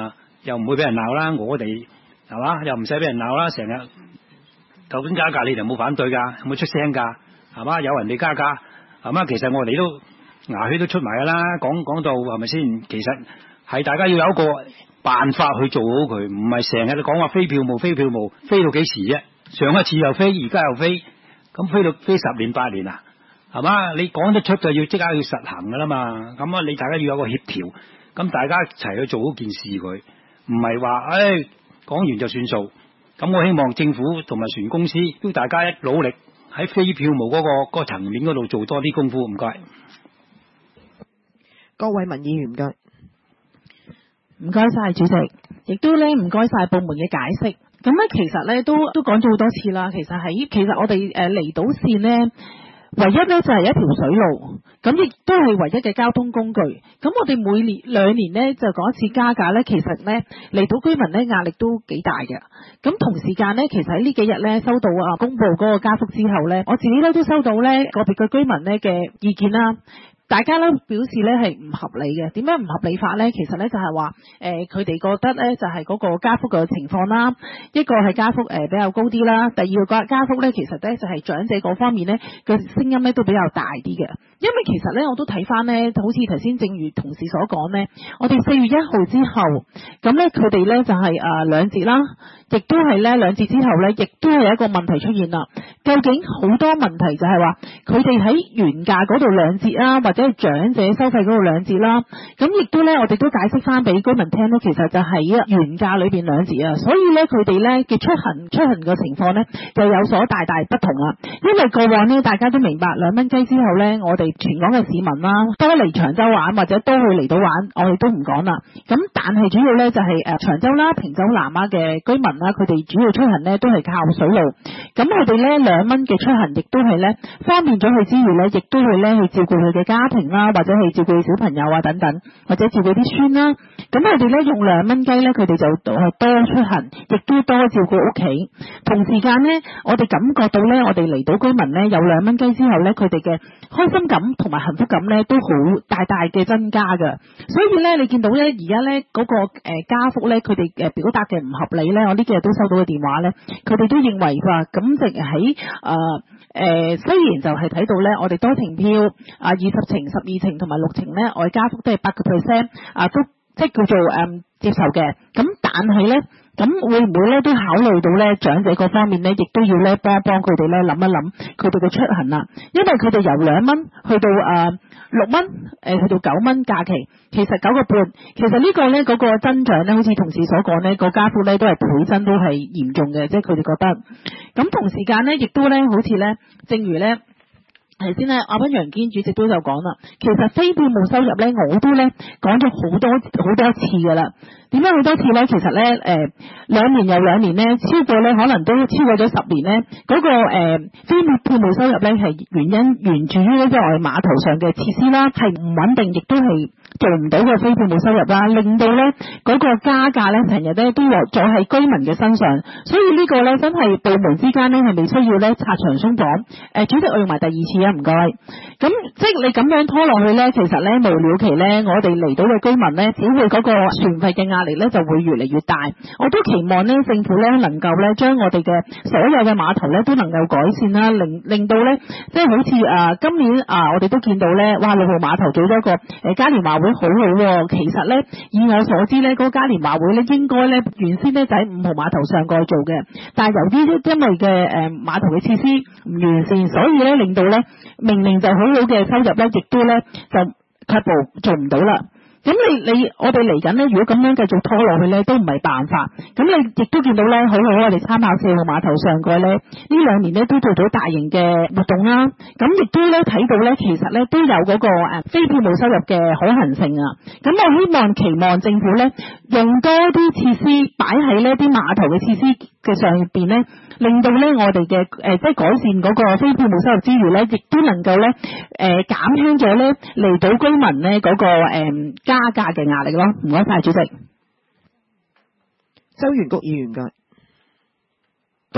又唔會俾人鬧啦，我哋係嘛，又唔使俾人鬧啦，成日究竟加價你哋冇反對㗎，有冇出聲㗎？係嘛，有人哋加價係嘛，其實我哋都牙血都出埋㗎啦，講講到係咪先？其實係大家要有一個辦法去做好佢，唔係成日都講話飛票務飛票務，飛到幾時啫？上一次又飛，而家又飛，咁飛到飛十年八年啊，係嘛？你講得出就要即刻要實行㗎啦嘛，咁啊你大家要有個協調，咁大家一齊去做好件事佢，唔係話誒講完就算數。咁我希望政府同埋船公司都大家一努力喺飛票務嗰、嗰個嗰、嗰個層面嗰度做多啲功夫，唔該。 各位民議員唔該， 唔該晒主席，亦都咧唔該晒部門嘅解釋。咁咧其實咧都都講咗好多次啦。其實喺其實我哋誒離島線咧，唯一咧就係一條水路，咁亦都係唯一嘅交通工具。咁我哋每年兩年咧就講一次加價咧，其實咧離島居民咧壓力都幾大嘅。咁同時間咧，其實喺呢幾日咧收到啊公布嗰個加幅之後咧，我自己咧都收到咧個別嘅居民咧嘅意見啦。大家咧表示咧係唔合理嘅，點解唔合理法咧？其實咧就係話誒佢哋覺得咧就係嗰個加幅嘅情況啦，一個係加幅誒比較高啲啦，第二個加幅咧其實咧就係長者嗰方面咧嘅聲音咧都比較大啲嘅，因為其實咧我都睇翻咧，好似頭先正如同事所講咧，我哋四月一號之後，咁咧佢哋咧就係誒兩節啦，亦都係咧兩節之後咧，亦都係有一個問題出現啦。究竟好多問題就係話佢哋喺原價嗰度兩節啊，或者係長者收費嗰度兩節啦，咁亦都咧我哋都解釋翻俾居民聽咧，其實就喺原價裏邊兩節啊，所以咧佢哋咧嘅出行出行嘅情況咧就有所大大不同啦。因為過往呢，大家都明白兩蚊雞之後咧，我哋全港嘅市民啦，多嚟長洲玩或者多去離島玩，我哋都唔講啦。咁但係主要咧就係誒長洲啦、平洲南丫嘅居民啦，佢哋主要出行咧都係靠水路，咁佢哋咧兩蚊嘅出行亦都係咧方便咗佢之餘咧，亦都會咧去照顧佢嘅家庭啦，或者係照顧小朋友啊等等，或者照顧啲孫啦。咁佢哋咧用兩蚊雞咧，佢哋就多出行，亦都多照顧屋企。同時間咧，我哋感覺到咧，我哋離島居民咧有兩蚊雞之後咧，佢哋嘅開心感同埋幸福感咧都好大大嘅增加㗎。所以咧，你見到咧而家咧嗰個誒加幅咧，佢哋誒表達嘅唔合理咧，我呢幾日都收到嘅電話咧，佢哋都認為話咁淨喺誒誒，雖然就係睇到咧，我哋多程票啊、二十程、十二程同埋六程咧，我哋加幅都係八個 percent 啊，都即係叫做誒、嗯、接受嘅。咁但係咧，咁會唔會咧都考慮到咧長者嗰方面咧，亦都要咧幫幫佢哋咧諗一諗佢哋嘅出行啦。因為佢哋由兩蚊去到誒六蚊，誒去到九蚊假期，其實九個半，其實呢個咧嗰個增長咧，好似同事所講咧，個加幅咧都係倍增，都係嚴重嘅，即係佢哋覺得。咁同時間咧，亦都咧好似咧，正如咧。頭先咧，阿溫楊堅主席都有講啦，其實非票務收入咧，我都咧講咗好多好多次噶啦。點解好多次咧？其實咧，誒、呃、兩年又兩年咧，超過咧可能都超過咗十年咧，嗰、那個誒、呃、非票務收入咧係原因源自於咧即係我哋碼頭上嘅設施啦，係唔穩定，亦都係做唔到嘅非票務收入啦，令到咧嗰、那個加價咧成日咧都落咗喺居民嘅身上，所以呢個咧真係部門之間咧係未需要咧拆牆鬆綁。誒、呃，主席我用埋第二次啊，唔該。咁即係你咁樣拖落去咧，其實咧無了期咧，我哋嚟到嘅居民咧，只會嗰個船費嘅壓力咧就會越嚟越大。我都期望咧政府咧能夠咧將我哋嘅所有嘅碼頭咧都能夠改善啦，令令到咧即係好似啊、呃、今年啊、呃、我哋都見到咧，哇六號碼頭做咗個誒嘉年華會好好喎。其實咧以我所知咧，嗰、那個嘉年華會咧應該咧原先咧就喺五號碼頭上蓋做嘅，但係由於因為嘅誒碼頭嘅設施唔完善，所以咧令到咧明明就好好嘅收入咧，亦都咧就卻步做唔到啦。咁你你我哋嚟緊咧，如果咁樣繼續拖落去咧，都唔係辦法。咁你亦都見到咧，好好我哋參考四號碼頭上蓋咧，呢兩年咧都做咗大型嘅活動啦。咁亦都咧睇到咧，其實咧都有嗰個誒非票務收入嘅可行性啊。咁我希望期望政府咧用多啲設施擺喺呢啲碼頭嘅設施嘅上邊咧，令到咧我哋嘅誒即係改善嗰個非票務收入之餘咧，亦都能夠咧誒減輕咗咧離島居民咧嗰個誒加價嘅壓力咯。唔該晒主席。 周元谷議員嘅。 多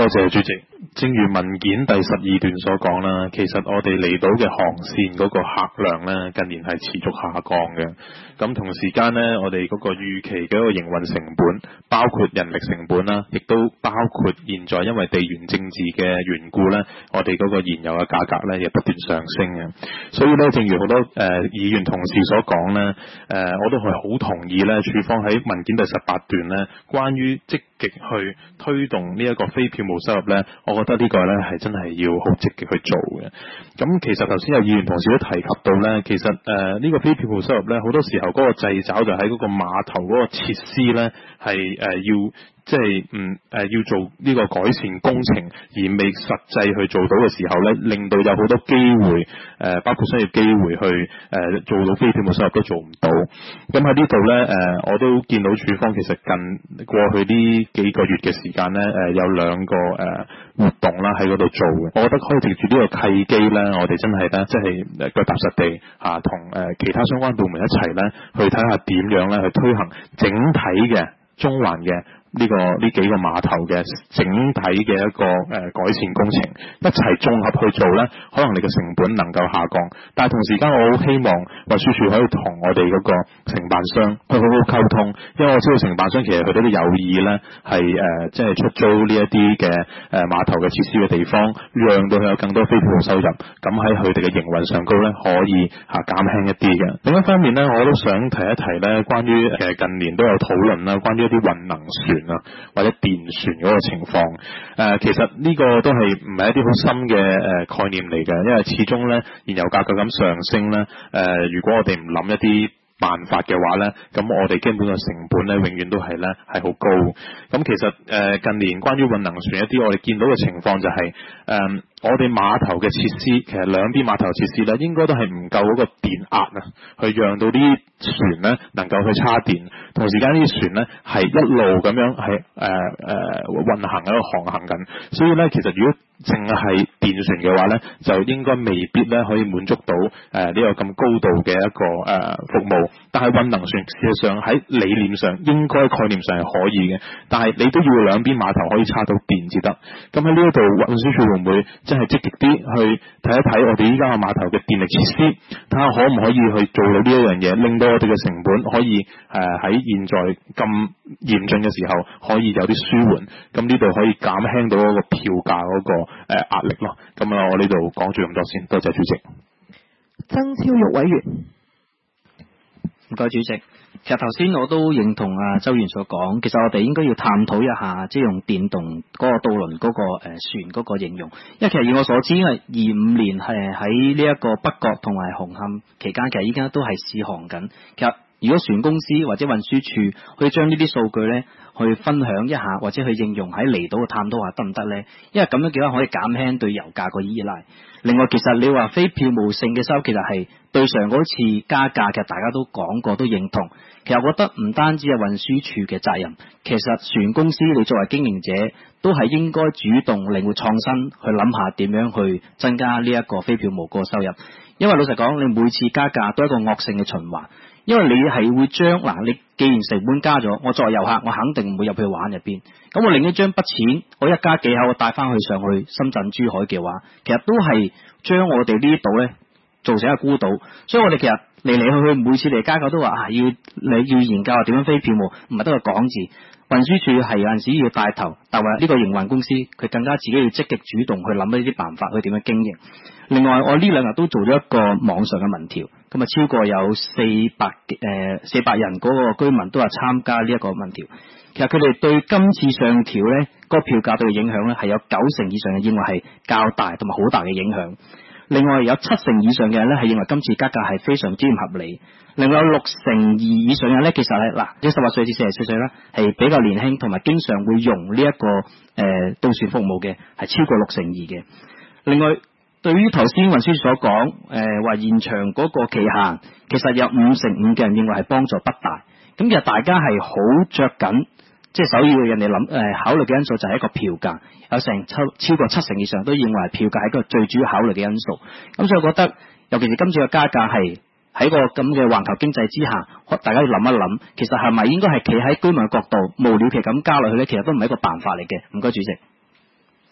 謝主席。正如文件第十二段所講啦，其實我哋離島嘅航線嗰個客量呢，近年係持續下降嘅。咁同時間呢，我哋嗰個預期嘅一個營運成本，包括人力成本啦，亦都包括現在因為地緣政治嘅緣故呢，我哋嗰個燃油嘅價格呢，亦不斷上升嘅。所以呢，正如好多誒、呃、議員同事所講呢，誒、呃、我都係好同意呢，處方喺文件第十八段呢，關於積極去推動呢一個非票務收入呢，我覺得呢個呢係真係要好積極去做嘅。咁其實頭先有議員同事都提及到呢，其實誒呢、呃這個非票務收入呢，好多時候嗰個掣肘就喺嗰個碼頭嗰個設施呢，係誒、呃、要。即係唔誒要做呢個改善工程，而未實際去做到嘅時候呢，令到有好多機會誒、呃，包括商業機會去誒、呃、做到非票務收入都做唔到。咁喺呢度呢，誒、呃，我都見到處方其實近過去呢幾個月嘅時間呢，誒、呃、有兩個誒、呃、活動啦喺嗰度做嘅。我覺得可以藉住呢個契機呢，我哋真係呢，即係腳踏實地嚇，同、啊、誒其他相關部門一齊呢，去睇下點樣呢去推行整體嘅中環嘅。呢、這個呢幾個碼頭嘅整體嘅一個誒、呃、改善工程一齊綜合去做呢，可能你嘅成本能夠下降，但係同時間我好希望運輸署可以同我哋嗰個承辦商去好好溝通，因為我知道承辦商其實佢哋都有意呢係誒即係出租呢一啲嘅誒碼頭嘅設施嘅地方，讓到佢有更多非票務收入，咁喺佢哋嘅營運上高呢，可以嚇減輕一啲嘅。另一方面呢，我都想提一提呢，關於其實近年都有討論啦，關於一啲混能船啊，或者電船嗰個情況，誒、呃，其實呢個都係唔係一啲好深嘅誒概念嚟嘅，因為始終咧燃油價格咁上升咧，誒、呃，如果我哋唔諗一啲辦法嘅話咧，咁我哋基本嘅成本咧，永遠都係咧係好高。咁其實誒、呃、近年關於混能船一啲我哋見到嘅情況就係、是、誒、呃、我哋碼頭嘅設施，其實兩邊碼頭設施咧，應該都係唔夠嗰個電壓啊，去讓到啲船咧能夠去叉電，同時間呢啲船咧係一路咁樣係誒誒運行喺度航行緊，所以咧其實如果淨係電船嘅話咧，就應該未必咧可以滿足到誒呢、呃這個咁高度嘅一個誒、呃、服務。但係混能船事實上喺理念上應該概念上係可以嘅，但係你都要兩邊碼頭可以叉到電至得。咁喺呢一度運輸署會唔會真係積極啲去睇一睇我哋依家個碼頭嘅電力設施，睇下可唔可以去做到呢一樣嘢，令到我哋嘅成本可以誒喺、呃、現在咁嚴峻嘅時候可以有啲舒緩。咁呢度可以減輕到嗰個票價嗰、那個誒、呃、壓力咯。咁啊，我呢度講住咁多先，多謝主席。 曾超玉委員， 唔該主席。其實頭先我都認同啊周議員所講，其實我哋應該要探討一下，即係用電動嗰個渡輪嗰個誒船嗰個應用。因為其實以我所知，因為二五年係喺呢一個北角同埋紅磡期間，其實依家都係試航緊。其實如果船公司或者運輸署可以將呢啲數據咧去分享一下，或者去應用喺離島嘅探討下得唔得咧？因為咁樣嘅話可以減輕對油價個依賴。另外，其實你話非票務性嘅收入，其實係對上嗰次加價，其實大家都講過，都認同。其實我覺得唔單止係運輸署嘅責任，其實船公司你作為經營者，都係應該主動靈活創新，去諗下點樣去增加呢一個非票務個收入。因為老實講，你每次加價都係一個惡性嘅循環。因為你係會將嗱，你既然成本加咗，我作為遊客，我肯定唔會入去玩入邊。咁我另一張筆錢，我一加幾口，我帶翻去上去深圳、珠海嘅話，其實都係將我哋呢度咧做成一個孤島。所以我哋其實嚟嚟去去，每次嚟加價都話啊，要你要研究下點樣非票務，唔係得個講字。運輸署係有陣時要帶頭，但係呢個營運公司佢更加自己要積極主動去諗呢啲辦法去點樣經營。另外，我呢兩日都做咗一個網上嘅民調，咁啊超過有四百誒四百人嗰個居民都係參加呢一個民調。其實佢哋對今次上調咧，嗰個票價對佢影響咧係有九成以上嘅認為係較大同埋好大嘅影響。另外有七成以上嘅人咧係認為今次加價係非常之唔合理。另外有六成二以上嘅人咧，其實係嗱，即十八歲至四十四歲啦，係比較年輕同埋經常會用呢、這、一個誒、呃、渡船服務嘅，係超過六成二嘅。另外，對於頭先運輸所講誒話延長嗰個期限，其實有五成五嘅人認為係幫助不大。咁其實大家係好着緊，即係首要人哋諗誒考慮嘅因素就係一個票價，有成超超過七成以上都認為票價係一個最主要考慮嘅因素。咁所以我覺得，尤其是今次嘅加價係喺個咁嘅環球經濟之下，大家要諗一諗，其實係咪應該係企喺居民嘅角度，無了期咁加落去咧？其實都唔係一個辦法嚟嘅。唔該，主席。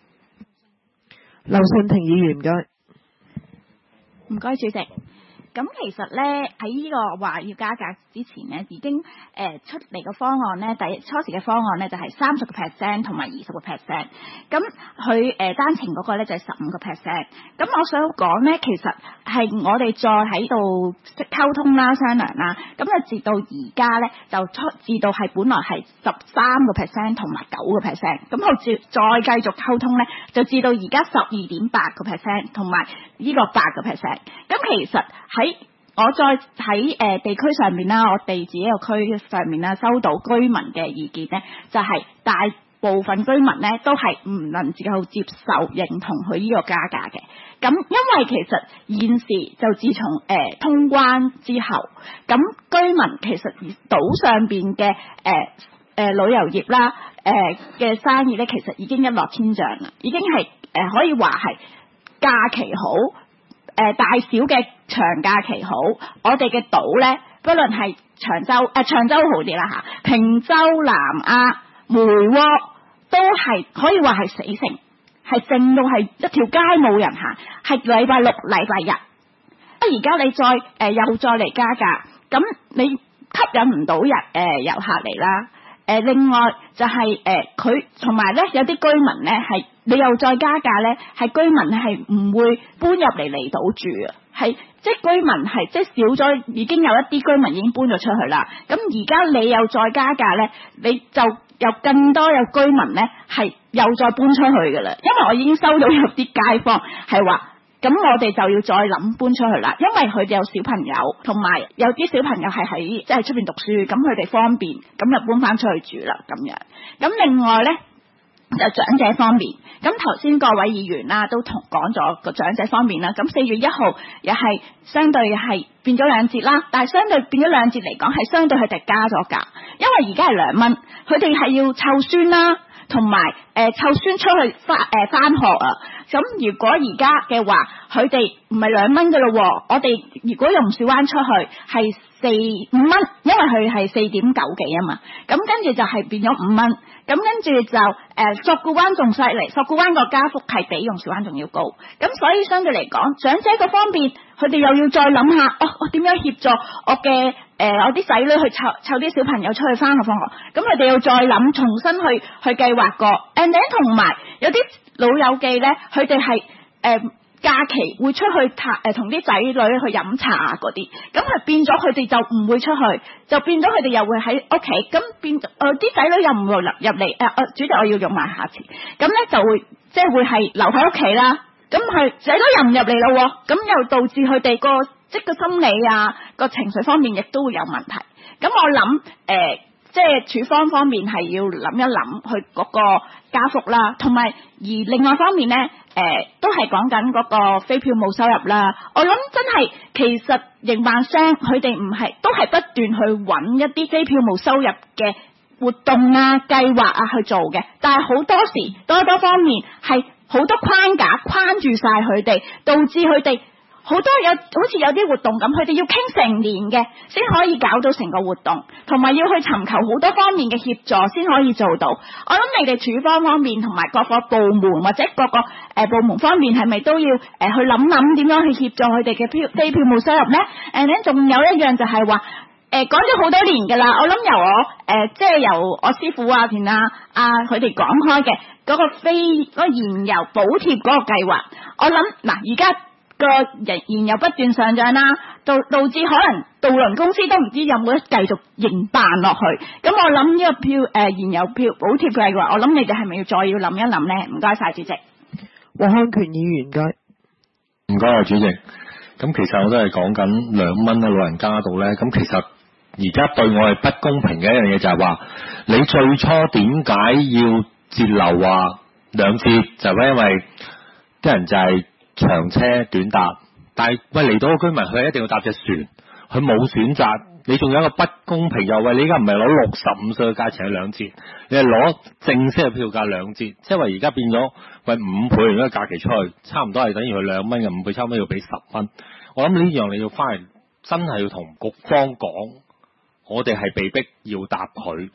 劉信庭議員，唔該。 唔該，主席。咁其實咧喺呢個話要加價之前咧，已經誒、呃、出嚟個方案咧，第初時嘅方案咧就係三十個 percent 同埋二十個 percent。咁佢誒單程嗰個咧就係十五個 percent。咁我想講咧，其實係我哋再喺度溝通啦、商量啦，咁就至到而家咧就出至到係本來係十三個 percent 同埋九個 percent。咁我接再繼續溝通咧，就至到而家十二點八個 percent 同埋呢個八個 percent。咁其實喺我再喺誒、呃、地區上面啦，我哋自己個區上面啦，收到居民嘅意見咧，就係、是、大部分居民咧都係唔能夠接受認同佢呢個加價嘅。咁因為其實現時就自從誒、呃、通關之後，咁居民其實島上邊嘅誒誒旅遊業啦，誒嘅生意咧，其實已經一落千丈啦，已經係誒、呃、可以話係假期好。誒、呃、大小嘅長假期好，我哋嘅島咧，不論係長洲誒、呃、長洲好啲啦嚇，坪洲、南丫、梅窩都係可以話係死城，係靜到係一條街冇人行，係禮拜六、禮拜日。而家你再誒、呃、又再嚟加價，咁你吸引唔到人誒遊客嚟啦。誒、呃、另外就係誒佢同埋咧有啲居民咧係你又再加價咧，係居民係唔會搬入嚟離島住啊，係即係居民係即係少咗，已經有一啲居民已經搬咗出去啦。咁而家你又再加價咧，你就有更多有居民咧係又再搬出去噶啦，因為我已經收到有啲街坊係話。咁我哋就要再諗搬出去啦，因為佢哋有小朋友，同埋有啲小朋友係喺即係出邊讀書，咁佢哋方便，咁就搬翻出去住啦咁樣。咁另外呢，就長者方面，咁頭先各位議員啦都同講咗個長者方面啦，咁四月一號又係相對係變咗兩折啦，但係相對變咗兩折嚟講，係相對佢哋加咗價，因為而家係兩蚊，佢哋係要湊孫啦。同埋誒湊孫出去翻誒翻學啊！咁如果而家嘅話，佢哋唔係兩蚊嘅咯，我哋如果用小灣出去係四五蚊，因為佢係四點九幾啊嘛。咁跟住就係變咗五蚊。咁跟住就誒、呃、索罟灣仲犀利，索罟灣個加幅係比用小灣仲要高。咁所以相對嚟講，長者個方面，佢哋又要再諗下，哦，我點樣協助我嘅誒、呃、我啲仔女去湊湊啲小朋友出去翻學放學。咁佢哋要再諗，重新去去計劃過。誒，同埋有啲老友記咧，佢哋係誒假期會出去探誒同啲仔女去飲茶嗰啲，咁係變咗佢哋就唔會出去，就變咗佢哋又會喺屋企，咁變誒啲仔女又唔會入入嚟誒誒，主席我要用埋下次，咁咧就會即係會係留喺屋企啦，咁係仔女又唔入嚟咯，咁又導致佢哋個即個心理啊個情緒方面亦都會有問題，咁我諗誒。呃即係處方方面係要諗一諗佢嗰個加幅啦，同埋而另外方面呢，誒、呃、都係講緊嗰個非票務收入啦。我諗真係其實營辦商佢哋唔係都係不斷去揾一啲非票務收入嘅活動啊、計劃啊去做嘅，但係好多時多多方面係好多框架框住晒佢哋，導致佢哋。好多有好似有啲活動咁，佢哋要傾成年嘅先可以搞到成個活動，同埋要去尋求好多方面嘅協助先可以做到。我諗你哋處方方面同埋各個部門或者各個誒、呃、部門方面係咪都要誒、呃、去諗諗點樣去協助佢哋嘅票非票務收入呢？誒咧仲有一樣就係話誒講咗好多年㗎啦，我諗由我誒、呃、即係由我師傅啊、田啊啊佢哋講開嘅嗰個非嗰、嗰個燃油補貼嗰個計劃，我諗嗱而家。個燃燃油不斷上漲啦，導導致可能渡輪公司都唔知有冇得繼續營辦落去。咁我諗呢個票誒、呃、燃油票補貼計劃，我諗你哋係咪要再要諗一諗呢？唔該晒主席。 黃漢權議員，唔該。 唔該啊，主席。咁其實我都係講緊兩蚊啊，老人家度呢。咁其實而家對我係不公平嘅一樣嘢就係話，你最初點解要節流話兩折？就係因為啲人就係、是。長車短搭，但係喂嚟到個居民佢一定要搭隻船，佢冇選擇，你仲有一個不公平又喂，你而家唔係攞六十五歲嘅價錢係兩折，你係攞正式嘅票價兩折，即係話而家變咗喂五倍，如果假期出去，差唔多係等於佢兩蚊嘅五倍，差唔多要俾十蚊。我諗呢樣你要翻嚟真係要同局方講，我哋係被逼要答佢，而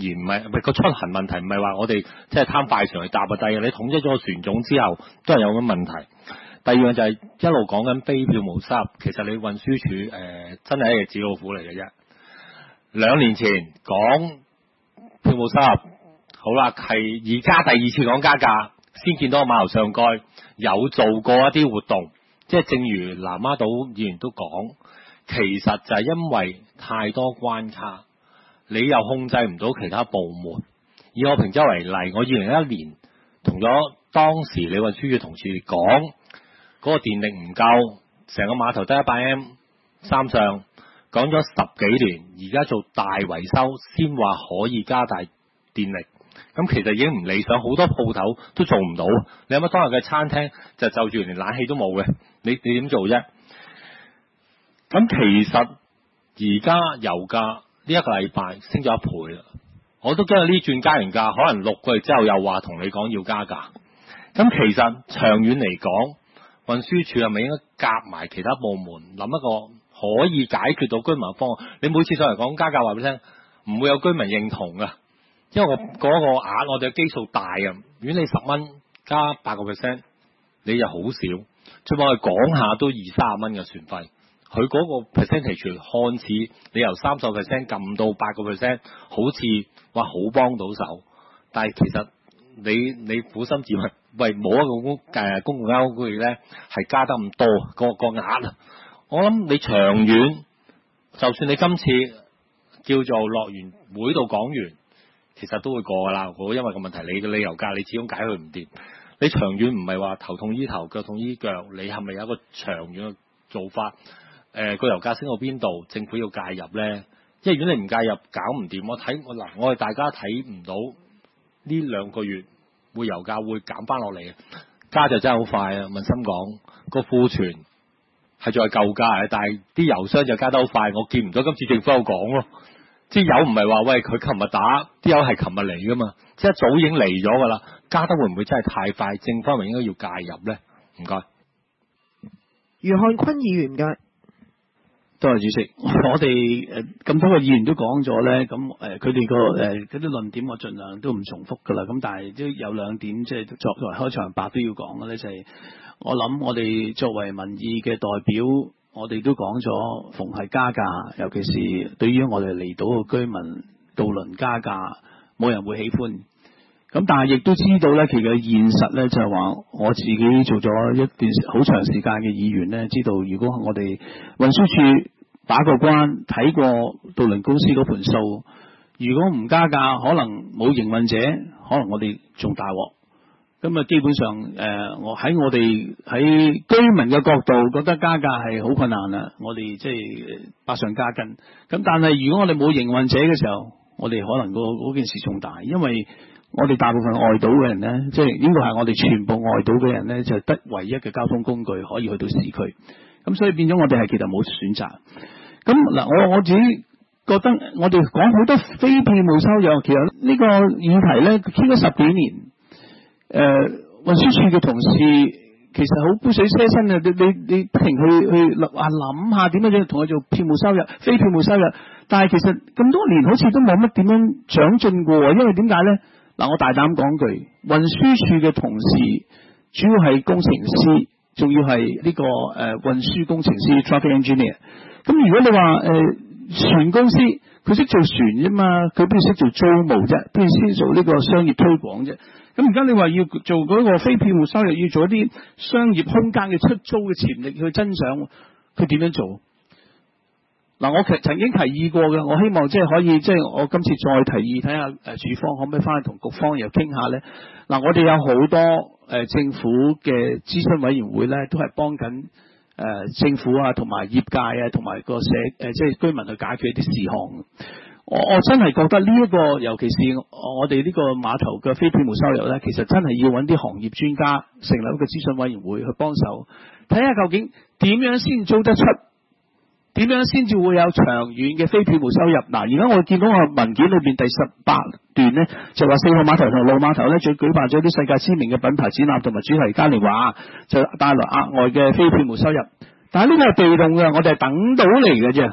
而唔係唔係個出行問題，唔係話我哋即係貪快船去搭啊。第二，你統一咗個船種之後，都係有咁問題。第二樣就係一路講緊非票務收入，其實你運輸署誒、呃、真係一隻紙老虎嚟嘅啫。兩年前講票務收入，好啦，係而家第二次講加價，先見到馬頭上蓋有做過一啲活動，即係正如南丫島議員都講，其實就係因為太多關卡，你又控制唔到其他部門。以我平洲為例，我二零一一年同咗當時你運輸署同事講。嗰個電力唔夠，成個碼頭得一百 M 三上，講咗十幾年，而家做大維修先話可以加大電力，咁其實已經唔理想，好多鋪頭都做唔到。你諗下當日嘅餐廳就就住連冷氣都冇嘅，你你點做啫？咁其實而家油價呢一個禮拜升咗一倍啦，我都驚呢轉加完價，可能六個月之後又話同你講要加價。咁其實長遠嚟講，運輸署係咪應該夾埋其他部門諗一個可以解決到居民方案？你每次上嚟講加價，話俾你聽，唔會有居民認同㗎，因為我嗰個額我哋嘅基數大啊。如果你十蚊加八個 percent，你就好少。最我哋講下都二三十蚊嘅船費，佢嗰個 percentage 看似你由三十 percent 撳到八個 percent，好似哇好幫到手，但係其實你你苦心自問。喂，冇一個公誒公共交通工具咧，係加得咁多個個額啊！我諗你長遠，就算你今次叫做樂園會度講完，其實都會過噶啦。我因為個問題，你嘅理由價你始終解決唔掂。你長遠唔係話頭痛醫頭，腳痛醫腳，你係咪有一個長遠嘅做法？誒、呃，個油價升到邊度，政府要介入咧？因為如果你唔介入，搞唔掂。我睇我嗱，我哋大家睇唔到呢兩個月。會油價會減翻落嚟嘅，加就真係好快啊！問心講個庫存係再舊價嘅，但係啲油商就加得好快，我見唔到今次政府有講咯。啲油唔係話喂佢琴日打，啲油係琴日嚟噶嘛，即係早已經嚟咗噶啦，加得會唔會真係太快？政府方面應該要介入咧？唔該。 余漢坤議員嘅。 多謝主席，我哋誒咁多個議員都講咗咧，咁誒佢哋個誒嗰啲論點我盡量都唔重複噶啦，咁但係都有兩點即係作作為開場白都要講嘅咧，就係、是、我諗我哋作為民意嘅代表，我哋都講咗，逢係加價，尤其是對於我哋離島嘅居民渡輪加價，冇人會喜歡。咁但係亦都知道咧，其實現實咧就係話，我自己做咗一段好長時間嘅議員咧，知道如果我哋運輸署把個關睇過渡輪公司嗰盤數，如果唔加價，可能冇營運者，可能我哋仲大鑊。咁啊，基本上誒、呃，我喺我哋喺居民嘅角度，覺得加價係好困難啦。我哋即係百上加斤。咁但係如果我哋冇營運者嘅時候，我哋可能嗰件事仲大，因為我哋大部分外島嘅人呢，即係應該係我哋全部外島嘅人呢，就得唯一嘅交通工具可以去到市區。咁所以變咗我哋係其實冇選擇。咁嗱，我我自己覺得我哋講好多非票務收入，其實呢個議題呢，傾咗十幾年。誒、呃，運輸署嘅同事其實好杯水車薪啊！你你你不停去去話諗下點樣樣同佢做票務收入、非票務收入，但係其實咁多年好似都冇乜點樣長進過，因為點解呢？嗱，我大膽講句，運輸署嘅同事主要係工程師，仲要係呢、這個誒、呃、運輸工程師 （traffic engineer）。咁如果你話誒、呃、船公司，佢識做船啫嘛，佢邊識做租務啫？邊先做呢個商業推廣啫？咁而家你話要做嗰個非票務收入，要做一啲商業空間嘅出租嘅潛力去增長，佢點樣做？嗱，我其曾經提議過嘅，我希望即係可以，即係我今次再提議，睇下誒署方可唔可以翻去同局方又傾下咧。嗱，我哋有好多誒、呃、政府嘅諮詢委員會咧，都係幫緊誒政府啊，同埋業界啊，同埋個社誒、呃、即係居民去解決一啲事項。我我真係覺得呢、這、一個，尤其是我哋呢個碼頭嘅非票務收入咧，其實真係要揾啲行業專家成立一個諮詢委員會去幫手，睇下究竟點樣先租得出，點樣先至會有長遠嘅非票務收入。嗱，而家我見到個文件裏邊第十八段咧，就話四號碼頭同六碼頭咧，再舉辦咗啲世界知名嘅品牌展覽同埋主題嘉年華，就帶來額外嘅非票務收入。但係呢個係被動嘅，我哋係等到嚟嘅啫。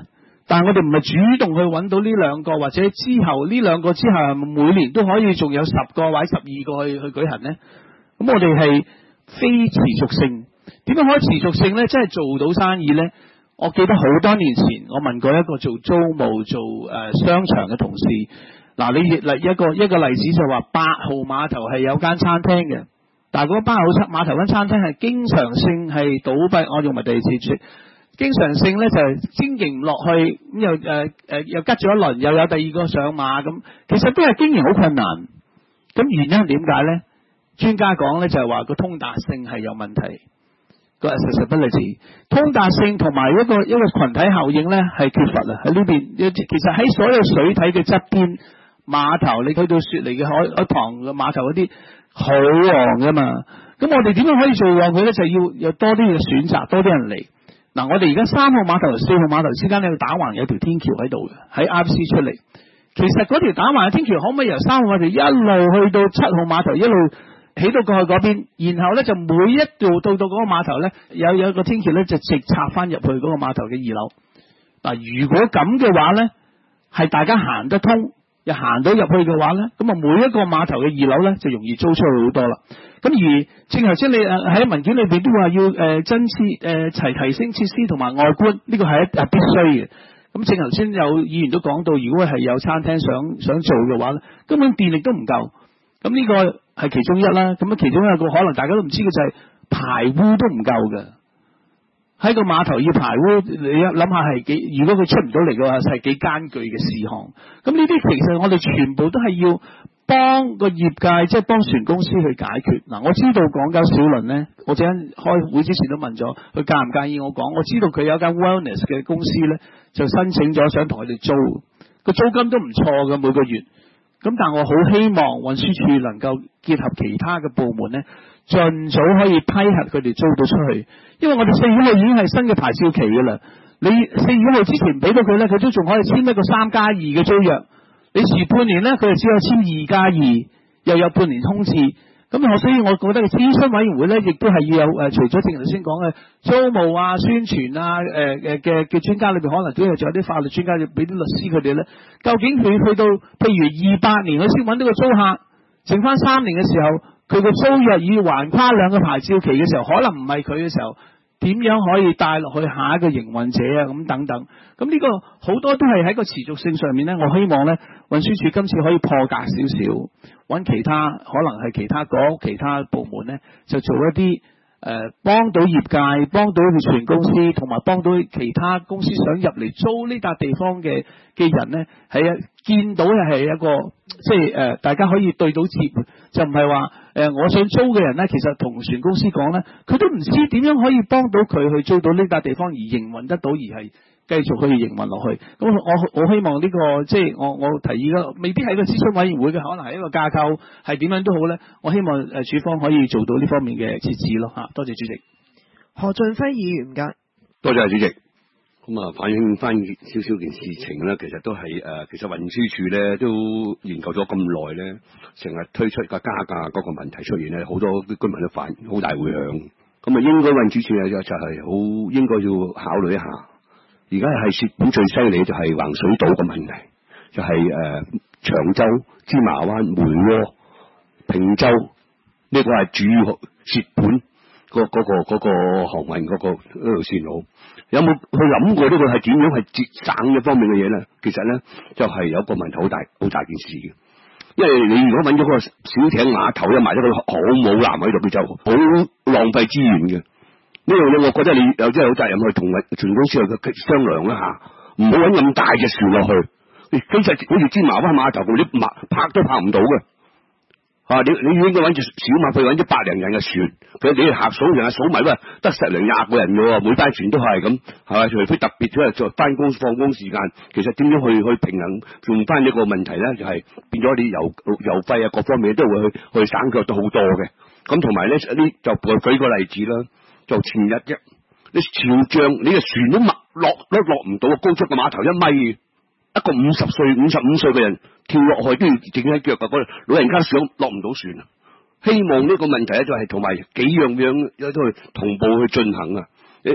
但係我哋唔係主動去揾到呢兩個，或者之後呢兩個之後係咪每年都可以仲有十個或者十二個去去舉行呢？咁我哋係非持續性。點樣可以持續性呢？真係做到生意呢？我記得好多年前我問過一個做租務做誒、呃、商場嘅同事，嗱，你例一個一個例子就話八號碼頭係有間餐廳嘅，但係嗰八號碼頭間餐廳係經常性係倒閉，我用埋第二次説，經常性咧就係經營唔落去，咁又誒誒、呃、又吉咗一輪，又有第二個上馬咁，其實都係經營好困難。咁原因係點解咧？專家講咧就係話個通達性係有問題。個 accessibility 通達性同埋一個一個群體效應咧係缺乏啊，喺呢邊。其實喺所有水體嘅側邊碼頭，你去到雪梨嘅海海塘嘅碼頭嗰啲好旺噶嘛。咁我哋點樣可以做旺佢咧？就要有多啲嘅選擇，多啲人嚟。嗱，我哋而家三號碼頭同四號碼頭之間咧，打橫有條天橋喺度嘅，喺 R C 出嚟。其實嗰條打橫嘅天橋可唔可以由三號碼頭一路去到七號碼頭，一路起到過去嗰邊，然後咧就每一度到到嗰個碼頭咧，有有個天橋咧就直插翻入去嗰個碼頭嘅二樓。嗱，如果咁嘅話咧，係大家行得通，又行到入去嘅話咧，咁啊每一個碼頭嘅二樓咧就容易租出去好多啦。咁而正頭先你誒喺文件裏邊都話要誒增設誒齊提升設施同埋外觀，呢個係一係必須嘅。咁正頭先有議員都講到，如果係有餐廳想想做嘅話咧，根本電力都唔夠。咁呢個係其中一啦，咁啊其中一個可能大家都唔知嘅就係排污都唔夠嘅，喺個碼頭要排污，你一諗下係幾，如果佢出唔到嚟嘅話係幾艱巨嘅事項。咁呢啲其實我哋全部都係要幫個業界，即係幫船公司去解決。嗱，我知道港九小輪呢，我陣間開會之前都問咗，佢介唔介意我講？我知道佢有間 wellness 嘅公司呢，就申請咗想同佢哋租，個租金都唔錯嘅每個月。咁但我好希望運輸署能夠結合其他嘅部門呢，盡早可以批核佢哋租到出去。因為我哋四月號已經係新嘅牌照期㗎啦，你四月號之前俾到佢呢，佢都仲可以簽一個三加二嘅租約。你遲半年呢，佢就只有簽二加二，又有半年空置。咁我所以我覺得諮詢委員會呢，亦都係要有誒、呃，除咗正如頭先講嘅租務啊、宣傳啊、誒誒嘅嘅專家裏邊，可能都有仲有啲法律專家要俾啲律師佢哋呢。究竟佢去到譬如二八年，佢先揾到個租客，剩翻三年嘅時候，佢個租約已橫跨兩個牌照期嘅時候，可能唔係佢嘅時候，點樣可以帶落去下一個營運者啊？咁等等。咁呢個好多都係喺個持續性上面呢。我希望呢運輸署今次可以破格少少。揾其他可能係其他局、其他部門呢，就做一啲誒、呃、幫到業界、幫到船公司，同埋幫到其他公司想入嚟租呢笪地方嘅嘅人呢，係啊見到嘅係一個即係誒、呃、大家可以對到接，就唔係話誒我想租嘅人呢，其實同船公司講呢，佢都唔知點樣可以幫到佢去租到呢笪地方而營運得到，而係繼續可以營運落去。咁我我希望呢、這個即係我我提議嘅，未必係一個諮詢委員會嘅，可能係一個架構，係點樣都好咧。我希望誒署方可以做到呢方面嘅設置咯嚇。多謝主席。 何俊輝議員㗎。 多謝主席。咁啊，反映翻少少件事情咧，其實都係誒，其實運輸署咧都研究咗咁耐咧，成日推出個加價嗰個問題出現咧，好多啲居民都反好大迴響。咁啊，應該運輸署咧就就係好應該要考慮一下。而家係蝕本最犀利就係橫水島嘅問題，就係、是、誒、呃、長洲、芝麻灣、梅窩、坪洲呢、這個係主要蝕本嗰嗰個嗰、那個航運嗰個一路線路。有冇去諗過呢個係點樣係節省一方面嘅嘢咧？其實咧就係、是、有個問題好大好大件事嘅，因為你如果揾咗個小艇碼頭，又埋咗個好母艦喺度，佢就好浪費資源嘅。呢樣嘢，我覺得你有真係有責任去同船公司去商量一下，唔好揾咁大隻船落去。其實好似芝麻灣碼頭，你泊都泊唔到嘅。啊，你你應該揾隻小馬去揾啲百零人嘅船，佢你客數人啊數埋喂，得十零廿個人嘅喎，每班船都係咁，係嘛？除非特別即係做翻工放工時間，其實點樣去去平衡用翻呢個問題咧？就係、是、變咗你油油費啊各方面都會去去省卻到好多嘅。咁同埋咧呢就舉個例子啦。就前日啫，你潮漲，你嘅船都落落都落唔到，高速嘅碼頭一米，一個五十歲、五十五歲嘅人跳落去都要整起腳㗎，嗰老人家想落唔到船啊！希望呢個問題咧就係同埋幾樣樣都去同步去進行啊！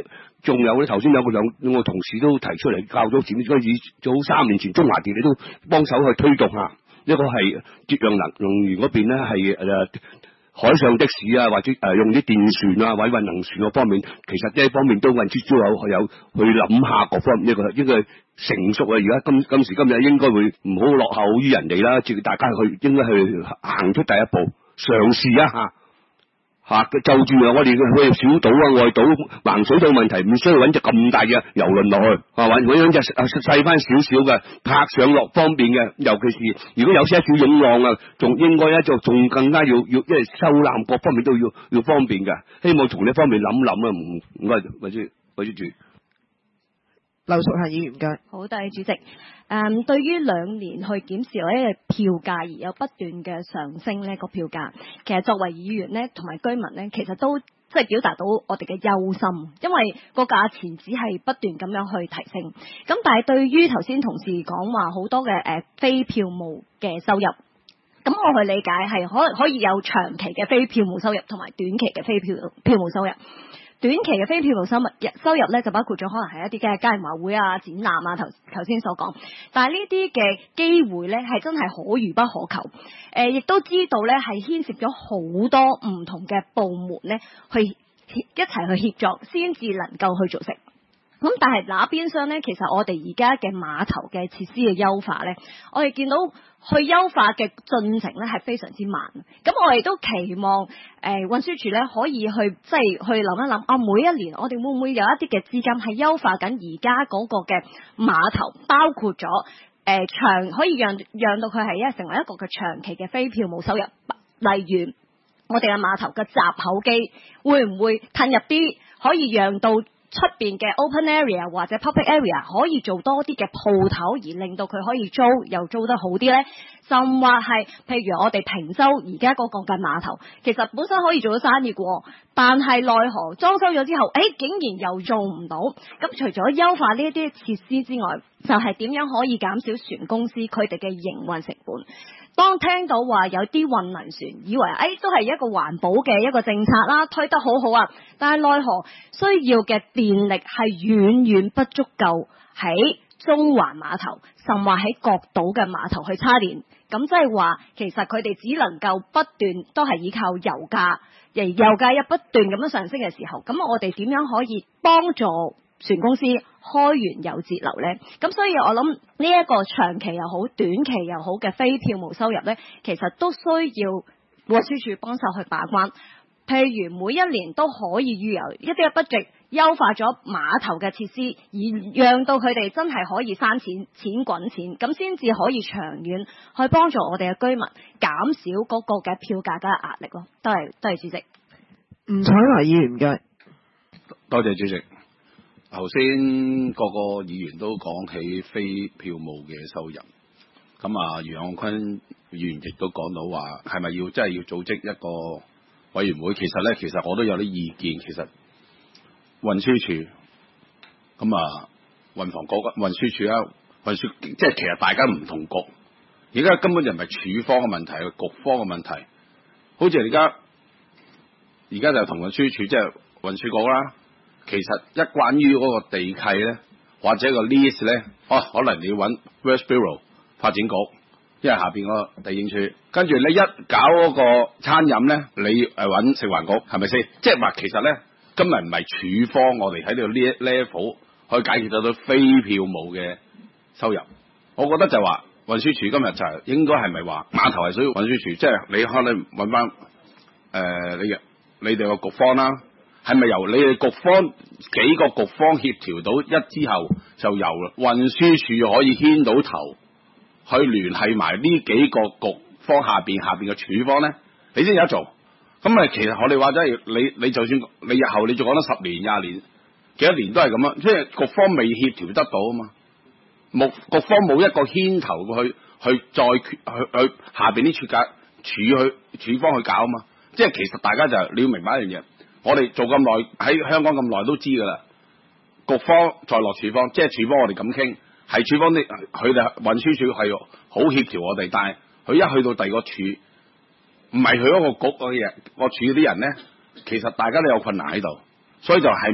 仲有咧，頭先有個兩兩個同事都提出嚟教咗前嗰陣早三年前中華電力都幫手去推動下，一個係節約能能源嗰邊咧係誒海上的士啊，或者誒、呃、用啲電船啊，或者運能船嗰方面，其實呢一方面都運輸都有有去諗下各方面一個應該成熟啊！而家今今時今日應該會唔好落後於人哋啦，叫大家去應該去行出第一步，嘗試一下。吓、啊，就住啊！我哋去小島啊、外島橫水島問題，唔需要揾隻咁大嘅遊輪落去，啊，揾揾隻細翻少少嘅泊上落方便嘅，尤其是如果有些少湧浪啊，仲應該咧就仲更加要要，因為收纜各方面都要要方便嘅。希望從呢方面諗諗啊，唔唔該，或者或者住。 劉淑嫻議員嘅。 好，多謝主席。誒、um, 對於兩年去檢視呢個票價而有不斷嘅上升呢個票價，其實作為議員呢同埋居民呢，其實都即係表達到我哋嘅憂心，因為個價錢只係不斷咁樣去提升。咁但係對於頭先同事講話好多嘅誒、呃、非票務嘅收入，咁我去理解係可可以有長期嘅非票務收入同埋短期嘅非票票務收入。短期嘅非票務收入收入咧，就包括咗可能係一啲嘅嘉年華會啊、展覽啊，頭頭先所講。但係呢啲嘅機會咧，係真係可遇不可求。誒、呃，亦都知道咧，係牽涉咗好多唔同嘅部門咧，去一齊去協作，先至能夠去做成。咁但係那邊廂咧，其實我哋而家嘅碼頭嘅設施嘅優化咧，我哋見到去優化嘅進程咧係非常之慢。咁我哋都期望誒、呃、運輸署咧可以去即係去諗一諗啊，每一年我哋會唔會有一啲嘅資金係優化緊而家嗰個嘅碼頭，包括咗誒、呃、長可以讓讓到佢係一成為一個嘅長期嘅非票務收入，例如我哋嘅碼頭嘅閘口機會唔會褪入啲，可以讓到出邊嘅 open area 或者 public area 可以做多啲嘅鋪頭，而令到佢可以租又租得好啲呢？甚或係譬如我哋坪洲而家嗰個嘅碼頭，其實本身可以做到生意嘅，但係奈何裝修咗之後，誒竟然又做唔到。咁除咗優化呢一啲設施之外，就係、是、點樣可以減少船公司佢哋嘅營運成本。當聽到話有啲運能船以為誒、哎、都係一個環保嘅一個政策啦，推得好好啊，但係奈何需要嘅電力係遠遠不足夠喺中環碼頭，甚或喺各島嘅碼頭去叉電。咁即係話其實佢哋只能夠不斷都係依靠油價，而油價一不斷咁樣上升嘅時候，咁我哋點樣可以幫助船公司開源有節流呢？咁所以我諗呢一個長期又好、短期又好嘅非票務收入呢，其實都需要運輸署幫手去把關。譬如每一年都可以預留一啲嘅 budget，優化咗碼頭嘅設施，而讓到佢哋真係可以生錢、錢滾錢，咁先至可以長遠去幫助我哋嘅居民減少嗰個嘅票價嘅壓力咯。多謝多謝主席。 吳彩華議員嘅。 多謝主席。頭先個個議員都講起非票務嘅收入，咁啊楊永坤議員亦都講到話，係咪要真係要組織一個委員會？其實咧，其實我都有啲意見。其實運輸署咁啊，運房局、運輸署啊，運輸即係其實大家唔同局，而家根本就唔係處方嘅問題，係局方嘅問題。好似而家而家就同運輸署即係運輸局啦。其實一關於嗰個地契咧，或者個 lease 咧，哦、啊，可能你要揾 West Bureau 發展局，因為下邊嗰個地政處，跟住你一搞嗰個餐飲咧，你誒揾食環局，係咪先？即係話其實咧，今日唔係處方，我哋喺度呢一 level 可以解決到到非票務嘅收入。我覺得就話運輸署今日就係應該係咪話碼頭係屬於運輸署，即係你可能揾翻誒你嘅你哋個局方啦。係咪由你哋局方幾個局方協調到一之後，就由運輸署可以牽到頭去聯繫埋呢幾個局方下邊下邊嘅處方咧？你先有得做。咁啊，其實我哋話真係你你就算你日後你仲講得十年廿年幾多年都係咁樣，即係局方未協調得到啊嘛。冇局方冇一個牽頭去去再去去下邊啲處格處去處方去搞啊嘛。即係其實大家就你要明白一樣嘢。我哋做咁耐喺香港咁耐都知㗎啦，局方再落處方，即係處方我哋咁傾，係處方啲佢哋運輸署係好協調我哋，但係佢一去到第二個處，唔係佢嗰個局嗰啲嘢，個處嗰啲人咧，其實大家都有困難喺度，所以就係咪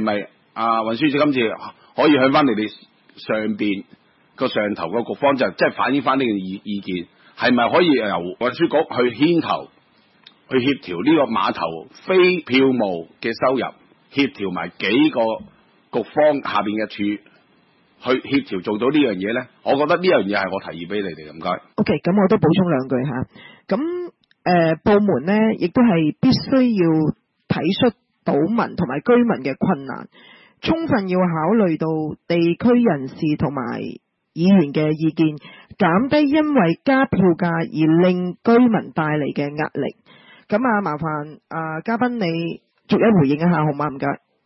啊運輸署今次可以向翻你哋上邊個上頭個局方就即係反映翻呢個意意見，係咪可以由運輸局去牽頭去協調呢個碼頭非票務嘅收入，協調埋幾個局方下邊嘅處去協調做到呢樣嘢咧？我覺得呢樣嘢係我提議俾你哋嘅，唔該。 OK， 咁我都補充兩句嚇。咁誒、呃、部門咧，亦都係必須要體恤島民同埋居民嘅困難，充分要考慮到地區人士同埋議員嘅意見，減低因為加票價而令居民帶嚟嘅壓力。咁啊，麻煩啊嘉賓你逐一回應一下好嗎？唔該。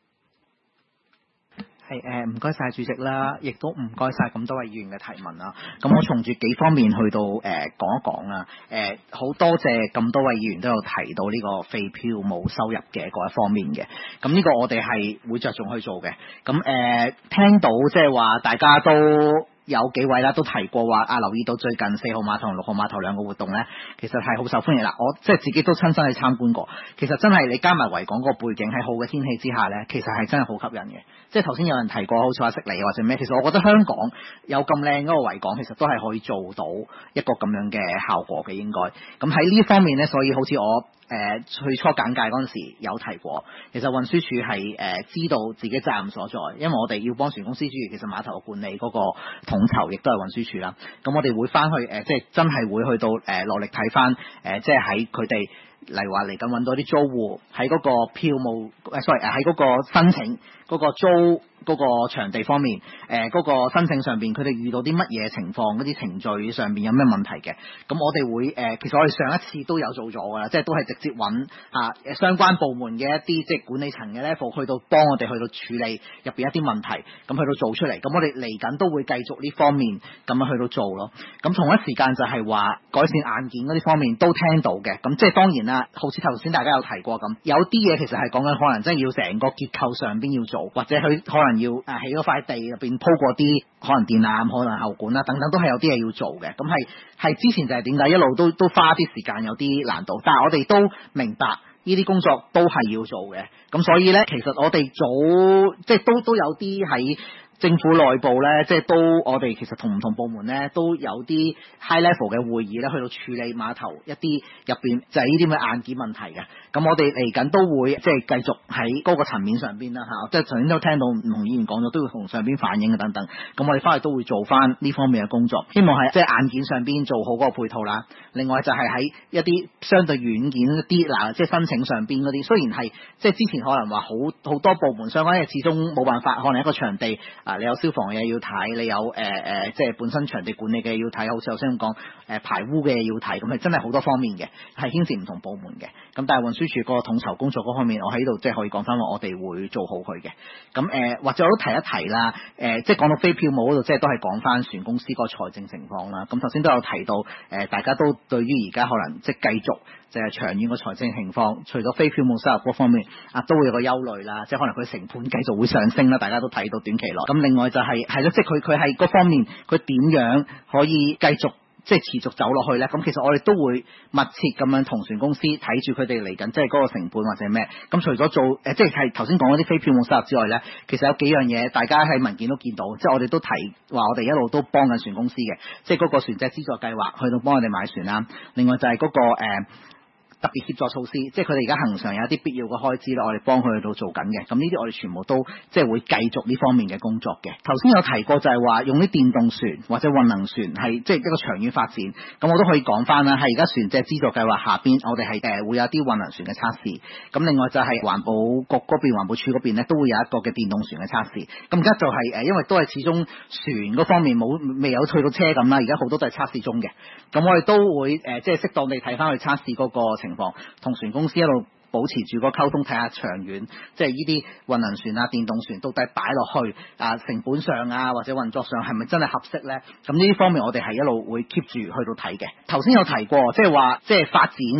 係誒，唔該晒主席啦，亦都唔該晒咁多位議員嘅提問啦。咁我從住幾方面去到誒、呃、講一講啦。誒、呃，好多謝咁多位議員都有提到呢個非票務收入嘅嗰一方面嘅。咁呢個我哋係會着重去做嘅。咁誒、呃，聽到即係話大家都有幾位啦，都提過話啊，留意到最近四號碼頭同六號碼頭兩個活動呢，其實係好受歡迎啦。我即係自己都親身去參觀過，其實真係你加埋維港個背景喺好嘅天氣之下呢，其實係真係好吸引嘅。即係頭先有人提過，好似話悉尼或者咩，其實我覺得香港有咁靚嗰個維港，其實都係可以做到一個咁樣嘅效果嘅應該。咁喺呢方面呢，所以好似我誒、呃、最初簡介嗰陣時有提過，其實運輸署係誒、呃、知道自己責任所在，因為我哋要幫船公司之餘，其實碼頭嘅管理嗰個統籌亦都係運輸署啦。咁我哋會翻去誒、呃，即係真係會去到誒落、呃、力睇翻誒，即係喺佢哋例如話嚟緊揾到啲租戶喺嗰個票務誒，sorry 誒喺嗰個申請嗰、嗰個租。嗰個場地方面，誒、呃、嗰、嗰個申請上邊，佢哋遇到啲乜嘢情況，嗰啲程序上邊有咩問題嘅？咁我哋會誒、呃，其實我哋上一次都有做咗㗎啦，即係都係直接揾啊相關部門嘅一啲即係管理層嘅 level 去到幫我哋去到處理入邊一啲問題，咁去到做出嚟。咁我哋嚟緊都會繼續呢方面咁樣去到做咯。咁同一時間就係話改善硬件嗰啲方面都聽到嘅。咁即係當然啦，好似頭先大家有提過咁，有啲嘢其實係講緊可能真係要成個結構上邊要做，或者佢可能。要誒起嗰塊地入邊鋪過啲可能電纜、可能喉管啦等等，都係有啲嘢要做嘅。咁係係之前就係點解一路都都花啲時間有啲難度，但係我哋都明白呢啲工作都係要做嘅。咁所以呢，其實我哋早即係都都有啲喺政府內部咧，即係都我哋其實同唔同部門咧都有啲 high level 嘅會議咧，去到處理碼頭一啲入邊就係呢啲咁嘅硬件問題嘅。咁我哋嚟緊都會即係繼續喺嗰個層面上邊啦嚇，即係頭先都聽到唔同議員講咗，都會同上邊反映嘅等等。咁我哋翻去都會做翻呢方面嘅工作，希望係即係硬件上邊做好嗰個配套啦。另外就係喺一啲相對軟件一啲嗱，即係申請上邊嗰啲，雖然係即係之前可能話好好多部門相關嘅，始終冇辦法，可能一個場地啊，你有消防嘅嘢要睇，你有誒誒、呃、即係本身場地管理嘅要睇，好似頭先咁講誒排污嘅嘢要睇，咁係真係好多方面嘅，係牽涉唔同部門嘅。咁但係運輸署個統籌工作嗰方面，我喺度即係可以講翻話，我哋會做好佢嘅。咁誒、呃、或者我都提一提啦，誒、呃、即係講到非票務嗰度，即係都係講翻船公司個財政情況啦。咁頭先都有提到誒、呃，大家都對於而家可能即係繼續就係長遠個財政情況，除咗非票務收入嗰方面啊，都會有個憂慮啦，即係可能佢成本繼續會上升啦，大家都睇到短期內。咁另外就係係咯，即係佢佢係嗰方面，佢點樣可以繼續即係持續走落去咧？咁其實我哋都會密切咁樣同船公司睇住佢哋嚟緊，即係嗰個成本或者咩？咁除咗做誒、呃，即係係頭先講嗰啲非票務收入之外咧，其實有幾樣嘢大家喺文件都見到，即係我哋都提話，我哋一路都幫緊船公司嘅，即係嗰個船隻資助計劃去到幫我哋買船啦。另外就係嗰、嗰個、呃特別協助措施，即係佢哋而家恆常有一啲必要嘅開支啦，我哋幫佢去到做緊嘅。咁呢啲我哋全部都即係會繼續呢方面嘅工作嘅。頭先有提過就係話用啲電動船或者混能船係即係一個長遠發展。咁我都可以講翻啦，係而家船隻資助計劃下邊，我哋係誒會有啲混能船嘅測試。咁另外就係環保局嗰邊、環保署嗰邊咧都會有一個嘅電動船嘅測試。咁而家就係誒，因為都係始終船嗰方面冇未有去到車咁啦，而家好多都係測試中嘅。咁我哋都會誒即係適當地睇翻去測試嗰個情況，同船公司一路保持住個溝通，睇下長遠，即係呢啲混能船啊、電動船到底擺落去啊成本上啊或者運作上係咪真係合適呢？咁呢啲方面我哋係一路會 keep 住去到睇嘅。頭先有提過，即係話即係發展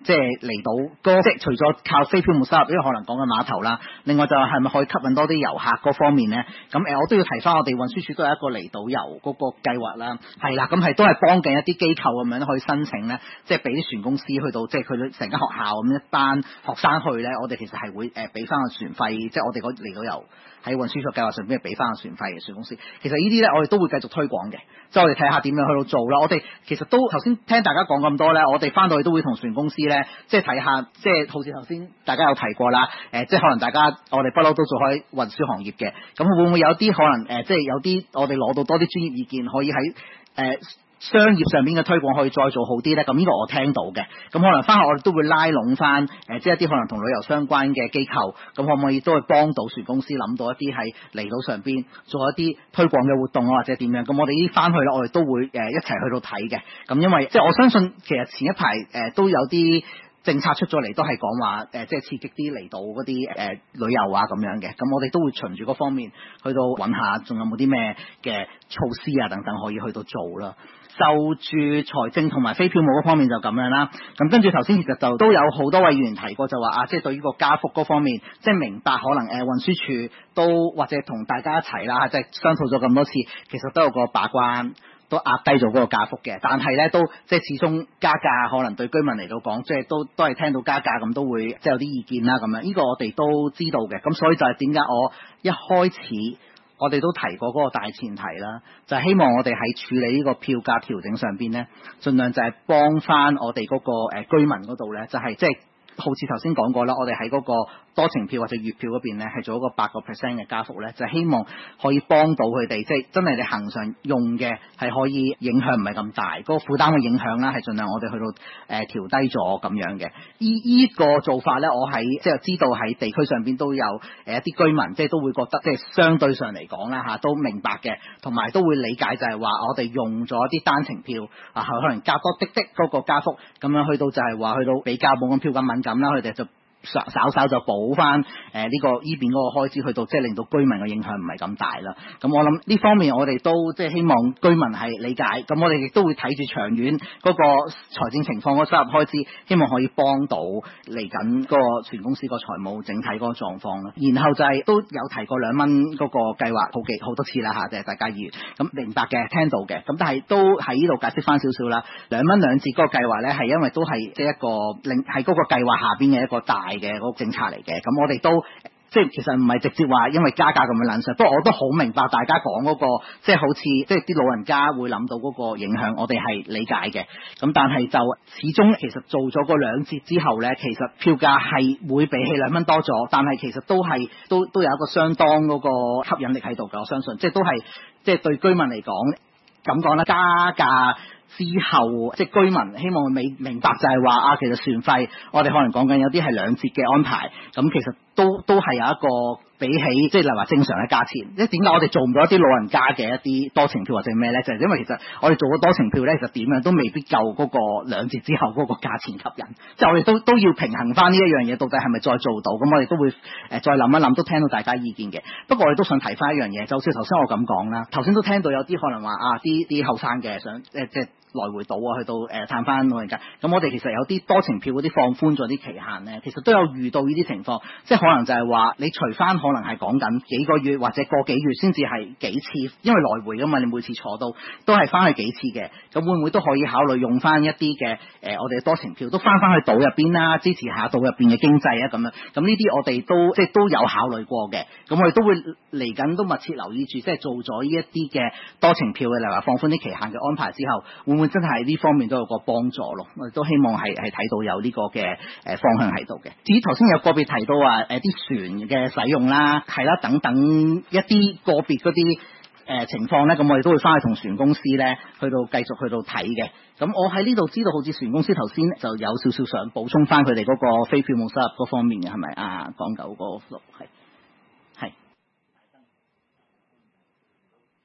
即係嚟到嗰即係除咗靠非票務收入，因為可能講緊碼頭啦，另外就係咪可以吸引多啲遊客嗰方面咧？咁誒，我都要提翻我哋運輸署都有一個離島遊嗰個計劃啦，係啦，咁係都係幫緊一啲機構咁樣可以申請咧，即係俾啲船公司去到即係佢成間學校咁一班學生去咧，我哋其實係會誒俾翻個船費，即係我哋嗰離島遊喺運輸署計劃上邊係俾翻個船費嘅船公司。其實呢啲咧我哋都會繼續推廣嘅，即係我哋睇下點樣去到做啦。我哋其實都頭先聽大家講咁多咧，我哋翻到去都會同船公司咧，即係睇下，即係好似頭先大家有提過啦，誒、呃，即係可能大家我哋不嬲都做開運輸行業嘅，咁會唔會有啲可能誒、呃，即係有啲我哋攞到多啲專業意見，可以喺誒、呃商業上邊嘅推廣可以再做好啲咧，咁呢個我聽到嘅，咁可能翻學我哋都會拉攏翻，誒、呃，即係一啲可能同旅遊相關嘅機構，咁可唔可以都去幫到船公司諗到一啲喺離島上邊做一啲推廣嘅活動啊，或者點樣？咁我哋呢啲翻去咧，我哋都會誒、呃、一齊去到睇嘅，咁因為即係我相信其實前一排誒、呃、都有啲政策出咗嚟，都係講話誒即係刺激啲離島嗰啲誒旅遊啊咁樣嘅，咁我哋都會循住嗰方面去到揾下，仲有冇啲咩嘅措施啊等等可以去到做啦。就住財政同埋非票務嗰方面就咁樣啦，咁跟住頭先其實就都有好多位議員提過就話啊，即係對於個加幅嗰方面，即係明白可能誒運輸署都或者同大家一齊啦，即係商討咗咁多次，其實都有個把關，都壓低咗嗰個加幅嘅，但係咧都即係始終加價，可能對居民嚟到講，即係都都係聽到加價咁都會即係有啲意見啦咁樣，呢個我哋都知道嘅，咁所以就係點解我一開始我哋都提過嗰個大前提啦，就係希望我哋喺處理呢個票價調整上邊咧，盡量就係幫翻我哋嗰個誒居民嗰度咧，就係即係好似頭先講過啦，我哋喺嗰個多程票或者月票嗰邊咧，係做一個八個 percent 嘅加幅咧，就係希望可以幫到佢哋，即係真係你恆常用嘅係可以影響唔係咁大，嗰個負擔嘅影響啦，係盡量我哋去到誒、呃、調低咗咁樣嘅。依依個做法咧，我喺即係知道喺地區上邊都有誒一啲居民，即係都會覺得即係相對上嚟講啦嚇，都明白嘅，同埋都會理解就係話我哋用咗一啲單程票啊，可能加多啲啲嗰個加幅，咁樣去到就係話去到比較冇咁票價敏感啦，佢哋就稍稍稍就補翻誒呢個依邊嗰個開支，去到即係令到居民嘅影響唔係咁大啦。咁我諗呢方面我哋都即係希望居民係理解，咁我哋亦都會睇住長遠嗰個財政情況嗰收入開支，希望可以幫到嚟緊嗰個船公司個財務整體嗰個狀況啦。然後就係、是、都有提過兩蚊嗰個計劃好幾好多次啦嚇，即係大家議員咁明白嘅，聽到嘅，咁但係都喺呢度解釋翻少少啦。兩蚊兩折嗰個計劃咧係因為都係即係一個令喺嗰個計劃下邊嘅一個大嘅嗰個政策嚟嘅，咁我哋都即係其實唔係直接話因為加價咁樣撚上，不過我都好明白大家講嗰個即係好似即係啲老人家會諗到嗰個影響，我哋係理解嘅。咁但係就始終其實做咗個兩折之後咧，其實票價係會比起兩蚊多咗，但係其實都係都都有一個相當嗰個吸引力喺度嘅，我相信即係都係即係對居民嚟講咁講啦，加價之後，即係居民希望明明白就係話啊，其實船費我哋可能講緊有啲係兩折嘅安排，咁其實都都係有一個比起即係例如話正常嘅價錢，即係點解我哋做唔到一啲老人家嘅一啲多程票或者咩咧？就係、是、因為其實我哋做咗多程票咧，其實點樣都未必夠嗰個兩折之後嗰個價錢吸引，即係我哋都都要平衡翻呢一樣嘢，到底係咪再做到？咁我哋都會誒、呃、再諗一諗，都聽到大家意見嘅。不過我哋都想提翻一樣嘢，就好似頭先我咁講啦，頭先都聽到有啲可能話啊，啲啲後生嘅想誒、呃、即係。來回島啊，去到誒探翻老人家，咁我哋其實有啲多程票嗰啲放寬咗啲期限咧，其實都有遇到呢啲情況，即係可能就係話你除翻可能係講緊幾個月或者個幾月先至係幾次，因為來回噶嘛，你每次坐到都係翻去幾次嘅，咁會唔會都可以考慮用翻一啲嘅誒我哋嘅多程票都翻翻去島入邊啦，支持下島入邊嘅經濟啊咁樣，咁呢啲我哋都即係都有考慮過嘅，咁我哋都會嚟緊都密切留意住，即係做咗呢一啲嘅多程票嘅，例如話放寬啲期限嘅安排之後，會會真係呢方面都有個幫助咯，我哋都希望係係睇到有呢個嘅誒方向喺度嘅。至於頭先有個別提到話誒啲船嘅使用啦，係啦等等一啲個別嗰啲誒情況咧，咁我哋都會翻去同船公司咧去到繼續去到睇嘅。咁我喺呢度知道好似船公司頭先就有少少想補充翻佢哋嗰個非票務收入嗰方面嘅，係咪啊？港九嗰個係。誒、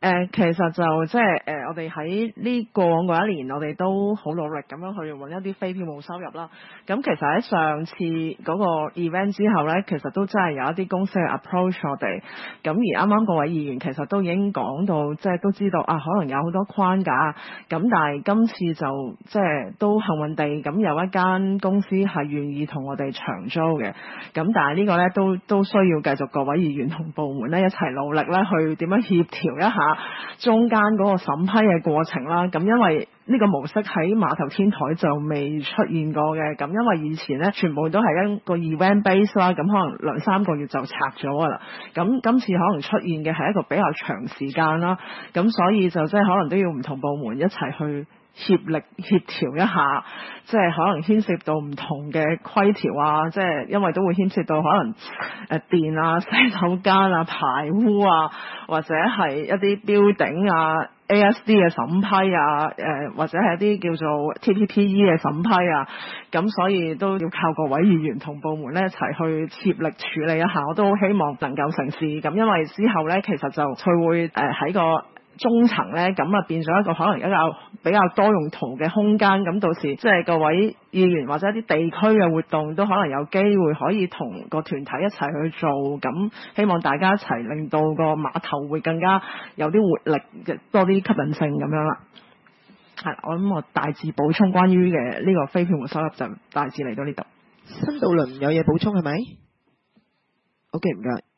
誒，其實就即係誒，我哋喺呢過往嗰一年，我哋都好努力咁樣去揾一啲非票務收入啦。咁其實喺上次嗰個 event 之後咧，其實都真係有一啲公司去 approach 我哋。咁而啱啱嗰位議員其實都已經講到，即係都知道啊，可能有好多框架。咁但係今次就即係都幸運地，咁有一間公司係願意同我哋長租嘅。咁但係呢個咧都都需要繼續各位議員同部門咧一齊努力咧，去點樣協調一下中間嗰個審批嘅過程啦。咁因為呢個模式喺碼頭天台就未出現過嘅。咁因為以前咧全部都係一個 event base 啦，咁可能兩三個月就拆咗㗎啦。咁今次可能出現嘅係一個比較長時間啦。咁所以就即係可能都要唔同部門一齊去協力協調一下，即係可能牽涉到唔同嘅規條啊，即係因為都會牽涉到可能誒電啊、洗手間啊、排污啊，或者係一啲 building 啊、A S D 嘅審批啊，誒或者係一啲叫做 T P P E 嘅審批啊，咁所以都要靠各位議員同部門咧一齊去協力處理一下，我都好希望能夠成事。咁因為之後咧其實就佢會誒喺個中層咧，咁啊變咗一個可能比較比較多用途嘅空間，咁到時即係各位議員或者一啲地區嘅活動都可能有機會可以同個團體一齊去做，咁希望大家一齊令到個碼頭會更加有啲活力嘅，多啲吸引性咁樣啦。係，我諗我大致補充關於嘅呢個非票務收入就大致嚟到呢度。 新道倫有嘢補充係咪 ？OK， 唔該。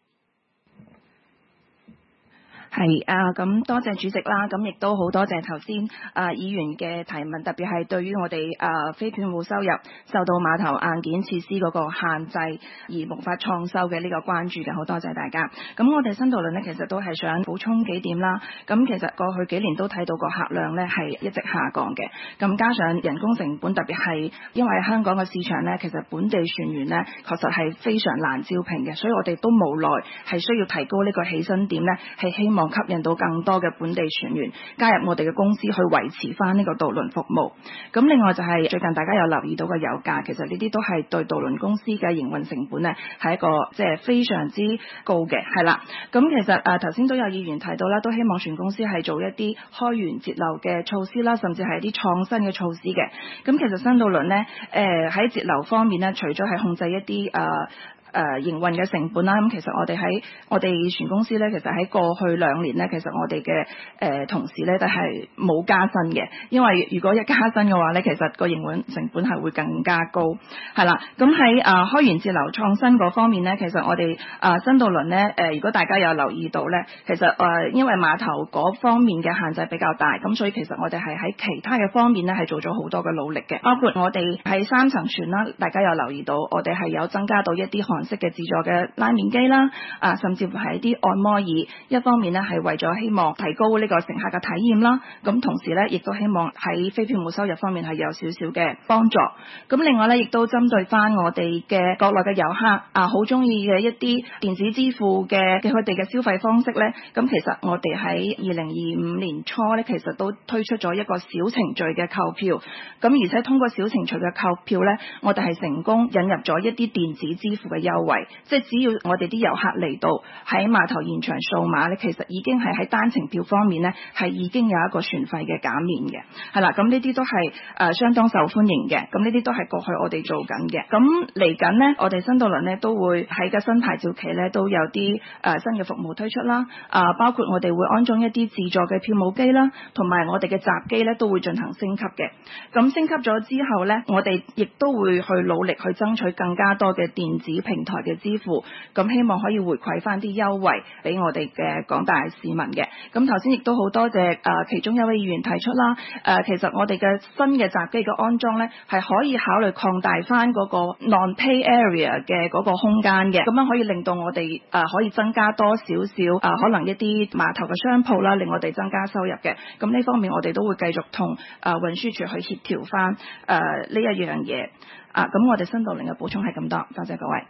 係啊，咁多謝主席啦，咁亦都好多謝頭先啊議員嘅提問，特別係對於我哋啊非票務收入受到碼頭硬件設施嗰個限制而無法創收嘅呢個關注嘅，好多謝大家。咁我哋新道倫呢，其實都係想補充幾點啦。咁其實過去幾年都睇到個客量呢係一直下降嘅，咁加上人工成本，特別係因為香港嘅市場呢，其實本地船員呢確實係非常難招聘嘅，所以我哋都無奈係需要提高呢個起薪點呢，係希望吸引到更多嘅本地船員加入我哋嘅公司去維持翻呢個渡輪服務。咁另外就係最近大家有留意到嘅油價，其實呢啲都係對渡輪公司嘅營運成本呢係一個即係非常之高嘅，係啦。咁其實誒頭先都有議員提到啦，都希望船公司係做一啲開源節流嘅措施啦，甚至係一啲創新嘅措施嘅。咁其實新渡輪呢，誒喺節流方面呢，除咗係控制一啲誒。呃誒、呃、營運嘅成本啦，咁其實我哋喺我哋船公司咧，其實喺過去兩年咧，其實我哋嘅誒同事咧都係冇加薪嘅，因為如果一加薪嘅話咧，其實個營運成本係會更加高，係啦。咁喺誒開源節流創新嗰方面咧，其實我哋誒、呃、新渡輪咧誒，如果大家有留意到咧，其實誒、呃、因為碼頭嗰方面嘅限制比較大，咁所以其實我哋係喺其他嘅方面咧係做咗好多嘅努力嘅，包括我哋喺三層船啦，大家有留意到，我哋係有增加到一啲韓式嘅自助嘅拉麵機啦，啊，甚至乎係一啲按摩椅。一方面呢係為咗希望提高呢個乘客嘅體驗啦，咁同時呢亦都希望喺非票務收入方面係有少少嘅幫助。咁另外呢，亦都針對翻我哋嘅國內嘅遊客啊，好中意嘅一啲電子支付嘅嘅佢哋嘅消費方式呢。咁其實我哋喺二零二五年初呢，其實都推出咗一個小程序嘅購票。咁而且通過小程序嘅購票呢，我哋係成功引入咗一啲電子支付嘅優惠。即係只要我哋啲遊客嚟到喺碼頭現場掃碼咧，其實已經係喺單程票方面咧係已經有一個船費嘅減免嘅，係啦。咁呢啲都係誒、呃、相當受歡迎嘅。咁呢啲都係過去我哋做緊嘅。咁嚟緊呢，我哋新渡輪咧都會喺個新牌照期咧都有啲誒、呃、新嘅服務推出啦。啊、呃，包括我哋會安裝一啲自助嘅票務機啦，同埋我哋嘅閘機咧都會進行升級嘅。咁升級咗之後咧，我哋亦都會去努力去爭取更加多嘅電子平台嘅支付，咁希望可以回饋翻啲優惠俾我哋嘅廣大市民嘅。咁頭先亦都好多謝誒、呃、其中一位議員提出啦，誒、呃、其實我哋嘅新嘅閘機嘅安裝咧係可以考慮擴大翻嗰個 non-pay area 嘅嗰個空間嘅，咁樣可以令到我哋誒、呃、可以增加多少少誒可能一啲碼頭嘅商鋪啦，令我哋增加收入嘅。咁呢方面我哋都會繼續同誒、呃、運輸署去協調翻誒呢一樣嘢。啊，咁我哋新渡輪嘅補充係咁多，多謝各位。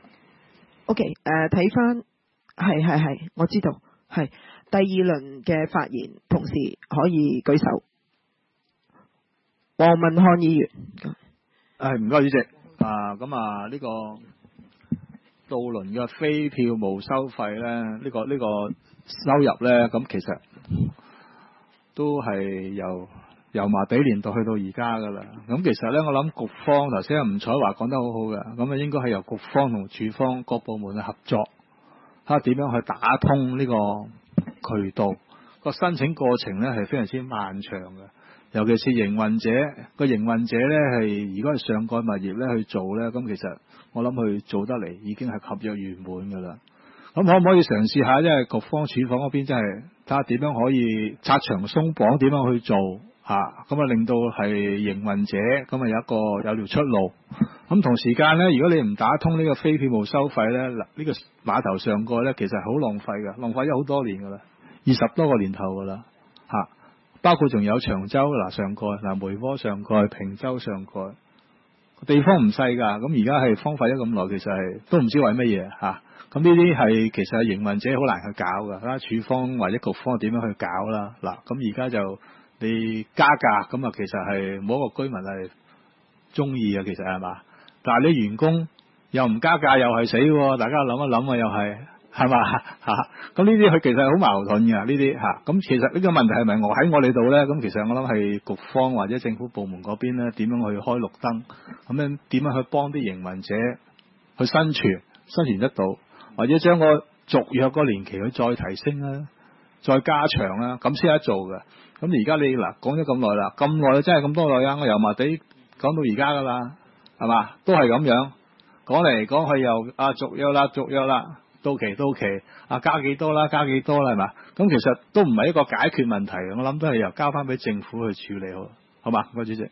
OK， 誒睇翻係係係，我知道係第二輪嘅發言，同時可以舉手。黃文漢議員， 係唔該主席。啊，咁啊呢個渡輪嘅非票務收費咧，呢、呢個呢、呢個收入咧，咁其實都係由油麻地年代去到而家噶啦。咁其實咧，我諗局方頭先阿吳彩華講得好好嘅，咁啊應該係由局方同處方各部門去合作，睇下點樣去打通呢個渠道。個申請過程咧係非常之漫長嘅，尤其是營運者個營運者咧係如果係上蓋物業咧去做咧，咁其實我諗佢做得嚟已經係合約圓滿噶啦。咁可唔可以嘗試下？因為局方處方嗰邊真係睇下點樣可以拆牆鬆綁，點樣去做嚇，咁啊令到係營運者咁啊有一個有條出路。咁同時間咧，如果你唔打通呢個非票務收費咧，嗱、這、呢個碼頭上蓋咧其實係好浪費嘅，浪費咗好多年噶啦，二十多個年頭噶啦嚇，包括仲有長洲嗱上蓋、嗱梅窩上蓋、坪洲上蓋，地方唔細㗎。咁而家係荒廢咗咁耐，其實係都唔知為乜嘢嚇。咁呢啲係其實係營運者好難去搞㗎，睇下處方或者局方點樣去搞啦。嗱，咁而家就你加價，咁啊其實係冇一個居民係中意嘅，其實係嘛？但係你員工又唔加價又係死喎，大家諗一諗啊，又係係嘛嚇？咁呢啲佢其實係好矛盾㗎，呢啲嚇。咁其實呢個問題係咪我喺我哋度咧？咁其實我諗係局方或者政府部門嗰邊咧，點樣去開綠燈，咁樣點樣去幫啲營運者去生存，生存得到。或者將個續約個年期去再提升啦，再加長啦，咁先得做嘅。咁而家你嗱講咗咁耐啦，咁耐真係咁多耐啊！我油麻地講到而家噶啦，係嘛？都係咁樣講嚟講去又啊續約啦，續約啦，到期到期啊加幾多啦，加幾多啦，係嘛？咁其實都唔係一個解決問題嘅，我諗都係由交翻俾政府去處理好，好嘛？唔該，主席。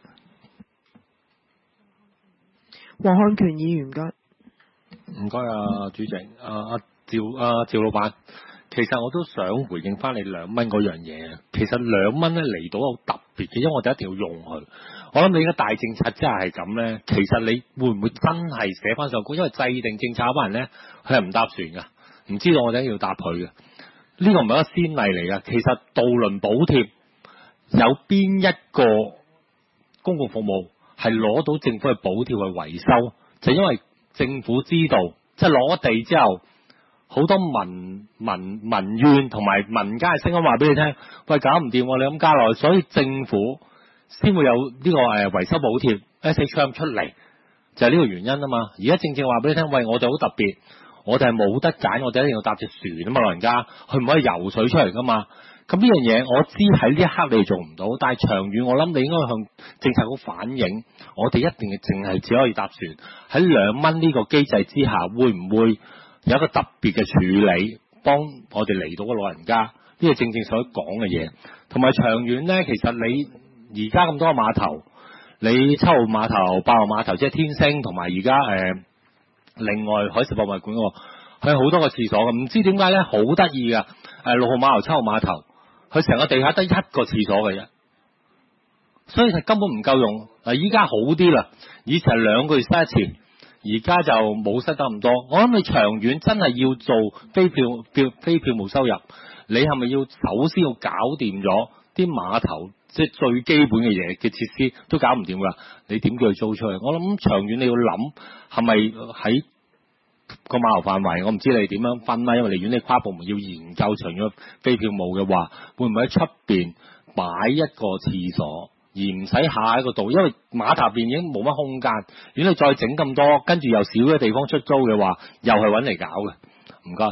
黃漢權議員嘅。 唔該啊，主席，啊啊趙啊趙老闆，其實我都想回應翻你兩蚊嗰樣嘢。其實兩蚊咧嚟到好特別嘅，因為我哋一定要用佢。我諗你而家大政策真係係咁咧，其實你會唔會真係寫翻上高？因為制定政策嗰班人咧，佢係唔搭船噶，唔知道我哋要搭佢嘅。呢個唔係一個先例嚟噶。其實渡輪補貼有邊一個公共服務係攞到政府嘅補貼去維修？就因為政府知道，即係攞地之後，好多民民民怨同埋民間嘅聲音話俾你聽，喂，搞唔掂，你咁加落去，所以政府先會有呢個誒維修補貼 S H M 出嚟，就係呢個原因啊嘛。而家正正話俾你聽，喂，我哋好特別，我哋係冇得揀，我哋一定要搭隻船啊嘛，老人家，佢唔可以游水出嚟噶嘛。咁呢樣嘢我知喺呢一刻你做唔到，但係長遠我諗你應該向政策局反映，我哋一定係淨係只可以搭船。喺兩蚊呢個機制之下，會唔會有一個特別嘅處理，幫我哋嚟到嘅老人家？呢個正正所講嘅嘢，同埋長遠呢，其實你而家咁多個碼頭，你七號碼頭、八號碼頭即係天星，同埋而家誒另外海事博物館嗰個，佢好多個廁所嘅，唔知點解呢，好得意噶。誒六號碼頭、七號碼頭。佢成個地下得一個廁所嘅啫，所以係根本唔夠用。嗱，依家好啲啦，以前係兩個月塞一次，而家就冇塞得咁多。我諗你長遠真係要做非票票非票務收入，你係咪要首先要搞掂咗啲碼頭，即係最基本嘅嘢嘅設施都搞唔掂㗎？你點叫佢租出去？我諗長遠你要諗係咪喺個碼頭範圍，我唔知你點樣分啦，因為離遠你跨部門要研究長遠非票務嘅話，會唔會喺出邊擺一個廁所，而唔使下一個度？因為碼頭邊已經冇乜空間，如果你再整咁多，跟住又少咗地方出租嘅話，又係揾嚟搞嘅。唔該。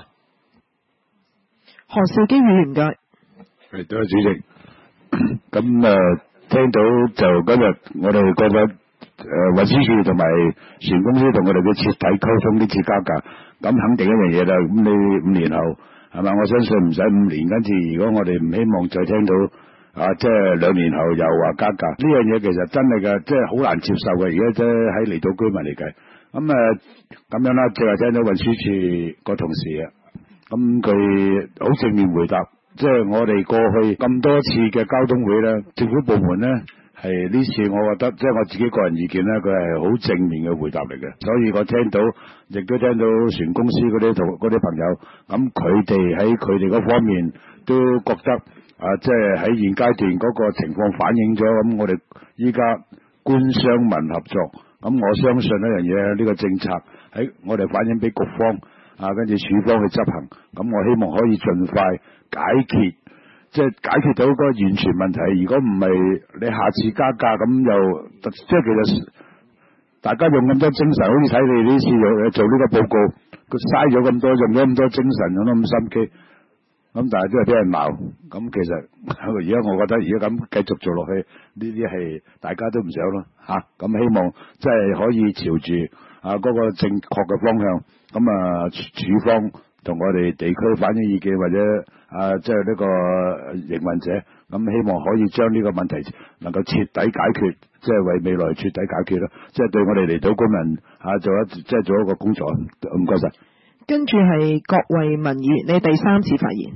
何兆基議員嘅。 係，多謝主席。咁誒、呃，聽到就今日我哋覺得。誒運輸署同埋船公司同我哋嘅徹底溝通呢次加價，咁肯定一樣嘢啦。咁你五年後係咪？我相信唔使五年，跟住如果我哋唔希望再聽到啊，即係兩年後又話加價，呢樣嘢其實真係嘅，即係好難接受嘅。而家即係喺離島居民嚟計，咁誒咁樣啦，即係聽到運輸署個同事啊，咁佢好正面回答，即係我哋過去咁多次嘅交通會咧，政府部門咧。係呢次我覺得即係我自己個人意見咧，佢係好正面嘅回答嚟嘅，所以我聽到亦都聽到船公司嗰啲同嗰啲朋友，咁佢哋喺佢哋嗰方面都覺得啊，即係喺現階段嗰個情況反映咗，咁我哋依家官商民合作，咁我相信一樣嘢，呢個政策喺我哋反映俾局方啊，跟住處方去執行。咁我希望可以盡快解決，即係解決到嗰個完全問題。如果唔係你下次加價咁又即係其實大家用咁多精神，好似睇你呢次又做呢個報告，佢嘥咗咁多，用咗咁多精神，用咗咁心機。咁但係都係俾人鬧，咁其實而家我覺得而家咁繼續做落去，呢啲係大家都唔想咯嚇。咁、啊、希望即係可以朝住啊嗰、那個正確嘅方向，咁啊處方同我哋地區反映意見，或者啊即係呢個營運者，咁希望可以將呢個問題能夠徹底解決，即係為未來徹底解決咯。即係對我哋離島居民啊做一即係做一個工作。唔該晒。 跟住係郭慧文議員，你第三次發言。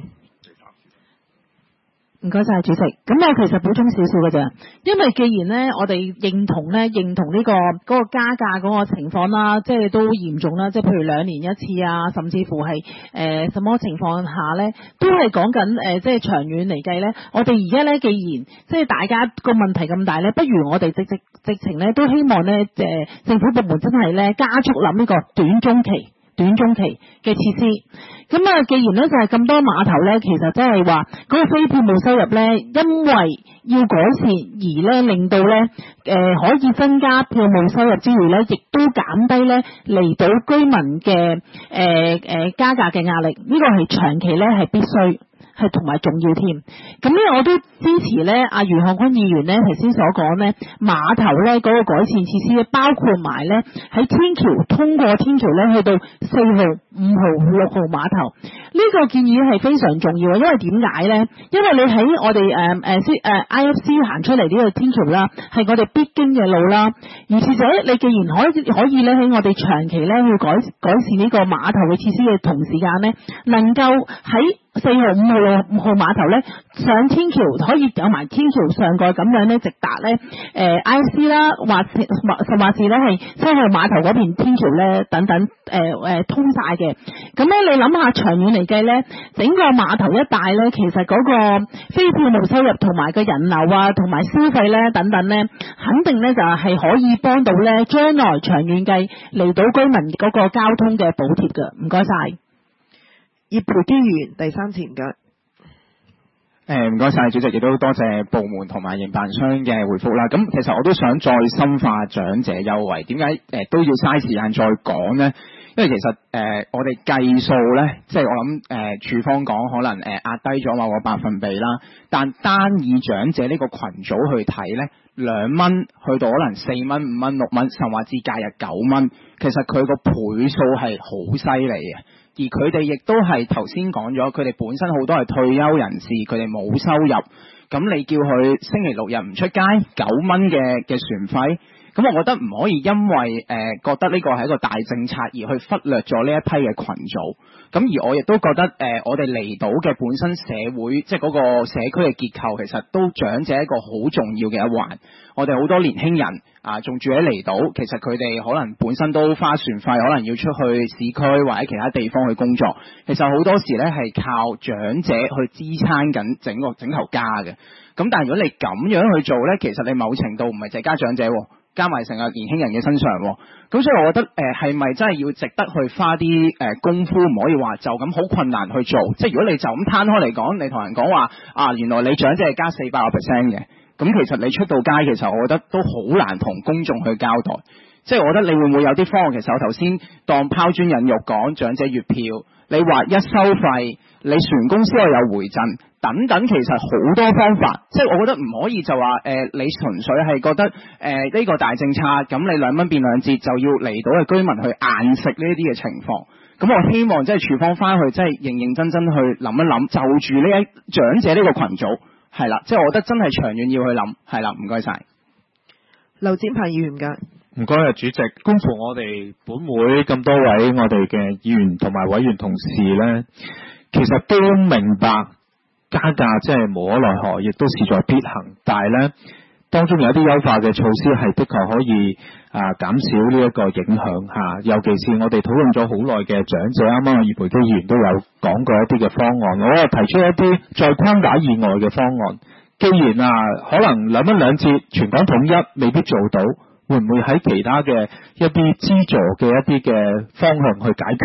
唔該晒主席，咁我其實補充少少嘅啫，因為既然咧我哋認同咧認同呢、這個嗰、那個加價嗰個情況啦，即係都嚴重啦，即係譬如兩年一次啊，甚至乎係誒、呃、什麼情況下咧，都係講緊誒即係長遠嚟計咧，我哋而家咧既然即係大家個問題咁大咧，不如我哋直直直情咧都希望咧誒、呃、政府部門真係咧加速諗呢個短中期。短中期嘅設施，咁啊，既然咧就係咁多碼頭咧，其實即係話嗰個非票務收入咧，因為要改善而咧令到咧誒、呃、可以增加票務收入之餘咧，亦都減低咧離島居民嘅誒誒加價嘅壓力，呢、這個係長期咧係必須。係同埋重要添，咁咧我都支持咧阿余漢坤議員咧頭先所講咧碼頭咧嗰個改善設施咧，包括埋咧喺天橋通過天橋咧去到四號、五號、六號碼頭，呢、這個建議係非常重要嘅，因為點解咧？因為你喺我哋誒誒誒 I F C 行出嚟呢個天橋啦，係我哋必經嘅路啦。而且者你既然可以可以咧喺我哋長期咧去改改善呢個碼頭嘅設施嘅同時間咧，能夠喺四號、五號、六號碼頭咧上天橋可以有埋天橋上蓋咁樣咧直達咧誒 I F C 啦，或或或是咧係七號碼頭嗰邊天橋咧等等誒誒、呃、通晒嘅。咁咧你諗下長遠嚟計咧，整個碼頭一帶咧，其實嗰個非票務收入同埋個人流啊，同埋消費咧等等咧，肯定咧就係可以幫到咧將來長遠計離島居民嗰個交通嘅補貼嘅。唔該晒。 葉培基議員第三次唔該。 誒唔該晒主席，亦都多謝部門同埋營辦商嘅回覆啦。咁其實我都想再深化長者優惠，點解誒都要嘥時間再講呢？因為其實誒、呃、我哋計數咧，即係我諗誒處方講可能誒、呃、壓低咗某個百分比啦，但單以長者呢個群組去睇咧，兩蚊去到可能四蚊、五蚊、六蚊，甚至假日九蚊，其實佢個倍數係好犀利嘅。而佢哋亦都係頭先講咗，佢哋本身好多係退休人士，佢哋冇收入，咁你叫佢星期六日唔出街，九蚊嘅嘅船費，咁我覺得唔可以因為誒、呃、覺得呢個係一個大政策而去忽略咗呢一批嘅群組。咁而我亦都覺得誒、呃，我哋離島嘅本身社會，即係嗰個社區嘅結構，其實都長者一個好重要嘅一環。我哋好多年輕人啊，仲住喺離島，其實佢哋可能本身都花船費，可能要出去市區或者其他地方去工作。其實好多時咧係靠長者去支撐緊整個整頭家嘅。咁但係如果你咁樣去做咧，其實你某程度唔係淨係加長者，加埋成個年輕人嘅身上。咁所以我覺得誒係咪真係要值得去花啲誒、呃、功夫，唔可以話就咁好困難去做。即係如果你就咁攤開嚟講，你同人講話啊，原來你長者係加四百個 percent 嘅。咁其實你出到街，其實我覺得都好難同公眾去交代。即係我覺得你會唔會有啲方案？其實我頭先當拋磚引玉講長者月票，你話一收費，你船公司又有回贈等等，其實好多方法。即係我覺得唔可以就話誒、呃，你純粹係覺得誒呢、呃這個大政策，咁你兩蚊變兩折就要嚟到嘅居民去硬食呢啲嘅情況。咁我希望即係處方翻去，即係認認真真去諗一諗，就住呢一長者呢個群組。係啦，即係我覺得真係長遠要去諗，係啦，唔該晒。 劉展鵬議員㗎， 唔該啊，主席。觀乎我哋本會咁多位我哋嘅議員同埋委員同事呢，其實都明白加價即係無可奈何，亦都勢在必行。但係呢，當中有一啲優化嘅措施係的確可以啊減少呢一個影響嚇，尤其是我哋討論咗好耐嘅長者，啱啱葉培基議員都有講過一啲嘅方案，我又提出一啲在框架以外嘅方案。既然啊可能兩蚊兩折全港統一未必做到，會唔會喺其他嘅一啲資助嘅一啲嘅方向去解決？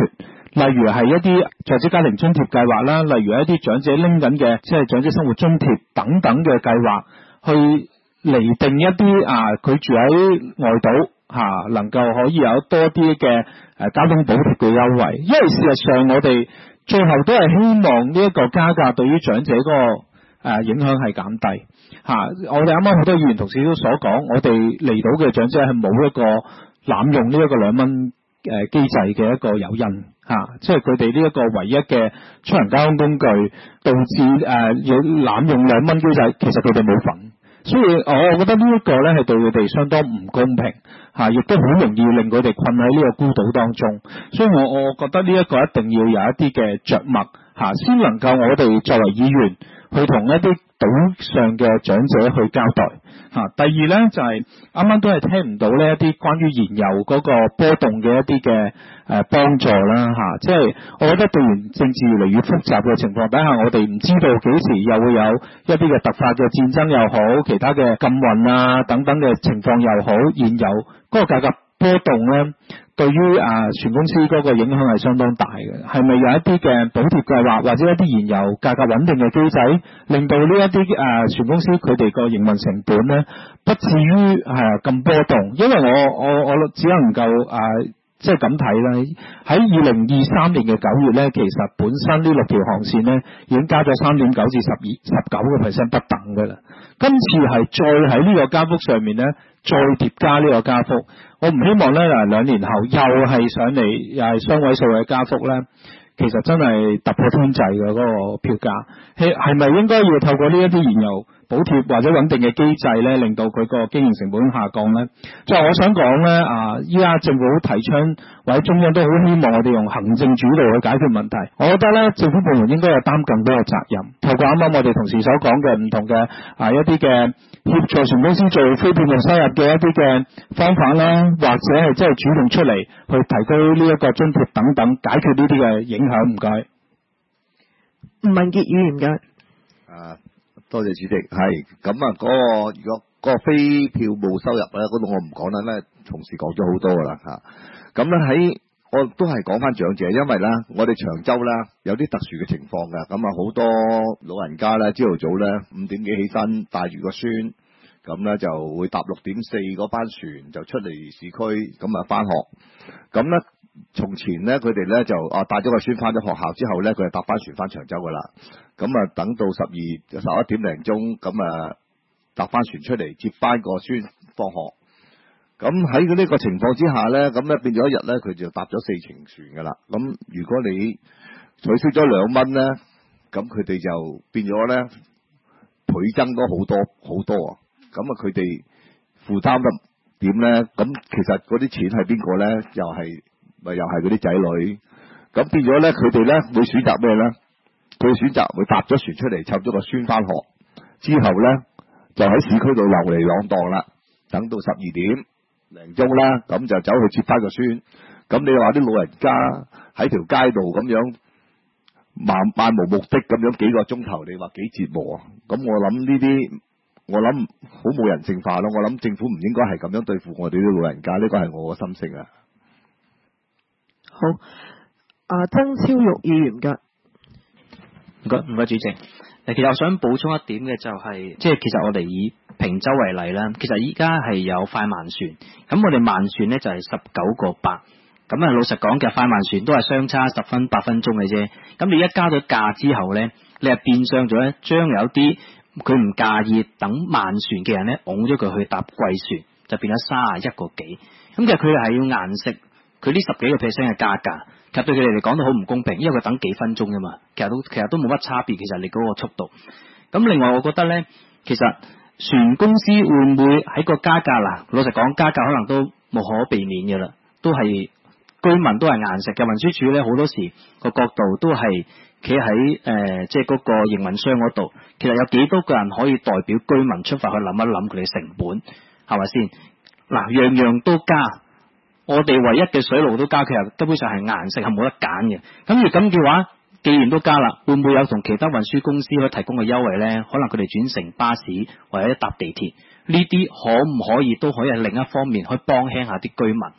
例如係一啲在職家庭津貼計劃啦，例如一啲長者拎緊嘅即係長者生活津貼等等嘅計劃，去釐定一啲啊佢住喺外島嚇、啊，能夠可以有多啲嘅誒交通補貼嘅優惠，因為事實上我哋最後都係希望呢一個加價對於長者嗰、那個、呃、影響係減低嚇、啊。我哋啱啱好多議員同事都所講，我哋離島嘅長者係冇一個濫用呢一個兩蚊誒機制嘅一個誘因嚇、啊，即係佢哋呢一個唯一嘅出行交通工具，導致誒、呃、要濫用兩蚊機制，其實佢哋冇份。所以我覺得呢一個咧係對佢哋相當唔公平嚇，亦都好容易令佢哋困喺呢個孤島當中。所以我我覺得呢一個一定要有一啲嘅着墨嚇，先能夠我哋作為議員去同一啲島上嘅長者去交代嚇。第二咧就係啱啱都係聽唔到呢一啲關於燃油嗰個波動嘅一啲嘅誒幫助啦嚇，即係我覺得地緣政治越嚟越複雜嘅情況底下，我哋唔知道幾時又會有一啲嘅突發嘅戰爭又好，其他嘅禁運啊等等嘅情況又好，燃油嗰個價格波動咧，對於啊船公司嗰個影響係相當大嘅。係咪有一啲嘅補貼計劃或者一啲燃油價格穩定嘅機制，令到呢一啲啊船公司佢哋個營運成本咧，不至於係咁波動？因為我我我只能夠啊。即係咁睇啦，喺二零二三年嘅九月咧，其實本身呢六條航線咧已經加咗三點九至十二十九個 percent 不等㗎啦。今次係再喺呢個加幅上面咧，再疊加呢個加幅，我唔希望咧嗱兩年後又係上嚟又係雙位數嘅加幅咧，其實真係突破天際嘅嗰個票價，係係咪應該要透過呢一啲燃油補貼或者穩定嘅機制咧，令到佢個經營成本下降咧？即係我想講咧，啊，依家政府提倡或者中央都好希望我哋用行政主導去解決問題。我覺得咧，政府部門應該有擔更多嘅責任，透過啱啱我哋同事所講嘅唔同嘅啊一啲嘅協助船公司做非變動收入嘅一啲嘅方法啦，或者係即係主動出嚟去提高呢一個津貼等等，解決呢啲嘅影響。唔該。 吳文傑議員嘅。 啊。多謝主席，係咁啊！嗰、那個如果嗰個非票務收入咧，嗰度我唔講啦，咧同事講咗好多噶啦嚇。咁咧喺我都係講翻長者，因為咧我哋長洲咧有啲特殊嘅情況㗎。咁啊好多老人家咧朝頭早咧五點幾起身，帶住個孫，咁咧就會搭六點四嗰班船就出嚟市區，咁啊翻學。咁咧從前咧佢哋咧就啊帶咗個孫翻咗學校之後咧，佢就搭班船翻長洲噶啦。咁啊，等到十二十一點零鐘，咁啊搭翻船出嚟接翻個孫放學。咁喺呢個情況之下咧，咁咧變咗一日咧，佢就搭咗四程船噶啦。咁如果你取消咗兩蚊咧，咁佢哋就變咗咧倍增多好多好多啊！咁啊，佢哋負擔得點咧？咁其實嗰啲錢係邊個咧？又係咪又係嗰啲仔女？咁變咗咧，佢哋咧會選擇咩咧？佢選擇會搭咗船出嚟，湊咗個孫翻學之後咧，就喺市區度遊嚟浪蕩啦。等到十二點零鐘啦，咁就走去接翻個孫。咁你話啲老人家喺條街度咁樣漫漫無目的咁樣幾個鐘頭，你話幾折磨啊？咁我諗呢啲，我諗好冇人性化咯。我諗政府唔應該係咁樣對付我哋啲老人家，呢個係我嘅心聲啊。 好，啊曾超玉議員嘅。 唔該，唔該，主席。誒，其實我想補充一點嘅就係、是，即係其實我哋以坪洲為例啦，其實依家係有快慢船，咁我哋慢船咧就係十九個八，咁啊老實講，其實快慢船都係相差十分八分鐘嘅啫。咁你一加咗價之後咧，你係變相咗咧，將有啲佢唔介意等慢船嘅人咧，拱咗佢去搭貴船，就變咗卅一個幾。咁其實佢係要硬食佢呢十幾個 percent 嘅加價。其實對佢哋嚟講都好唔公平，因為佢等幾分鐘啫嘛，其實都其實都冇乜差別。其實你嗰個速度，咁另外我覺得咧，其實船公司會唔會喺個加價啦？老實講，加價可能都無可避免嘅啦，都係居民都係硬食嘅。運輸署咧好多時個角度都係企喺誒，即係嗰個營運商嗰度。其實有幾多個人可以代表居民出發去諗一諗佢哋成本係咪先？嗱，樣樣都加。我哋唯一嘅水路都加，其實根本上係硬食，係冇得揀嘅。咁而咁嘅話，既然都加啦，會唔會有同其他運輸公司可以提供嘅優惠咧？可能佢哋轉乘巴士或者搭地鐵，呢啲可唔可以都可以係另一方面可以幫輕下啲居民？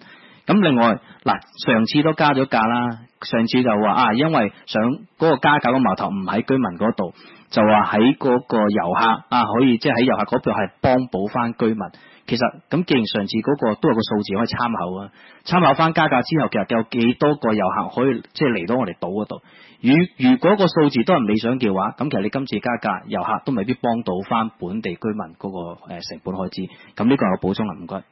咁另外嗱，上次都加咗價啦，上次就話啊，因為想嗰個加價個矛頭唔喺居民嗰度，就話喺嗰個遊客啊，可以即係喺遊客嗰度係幫補翻居民。其實咁，既然上次嗰個都有個數字可以參考啊，參考翻加價之後，其實有幾多個遊客可以即係嚟到我哋島嗰度？如如果個數字都係理想嘅話，咁其實你今次加價，遊客都未必幫到翻本地居民嗰個誒成本開支。咁呢個係我補充啦，唔該。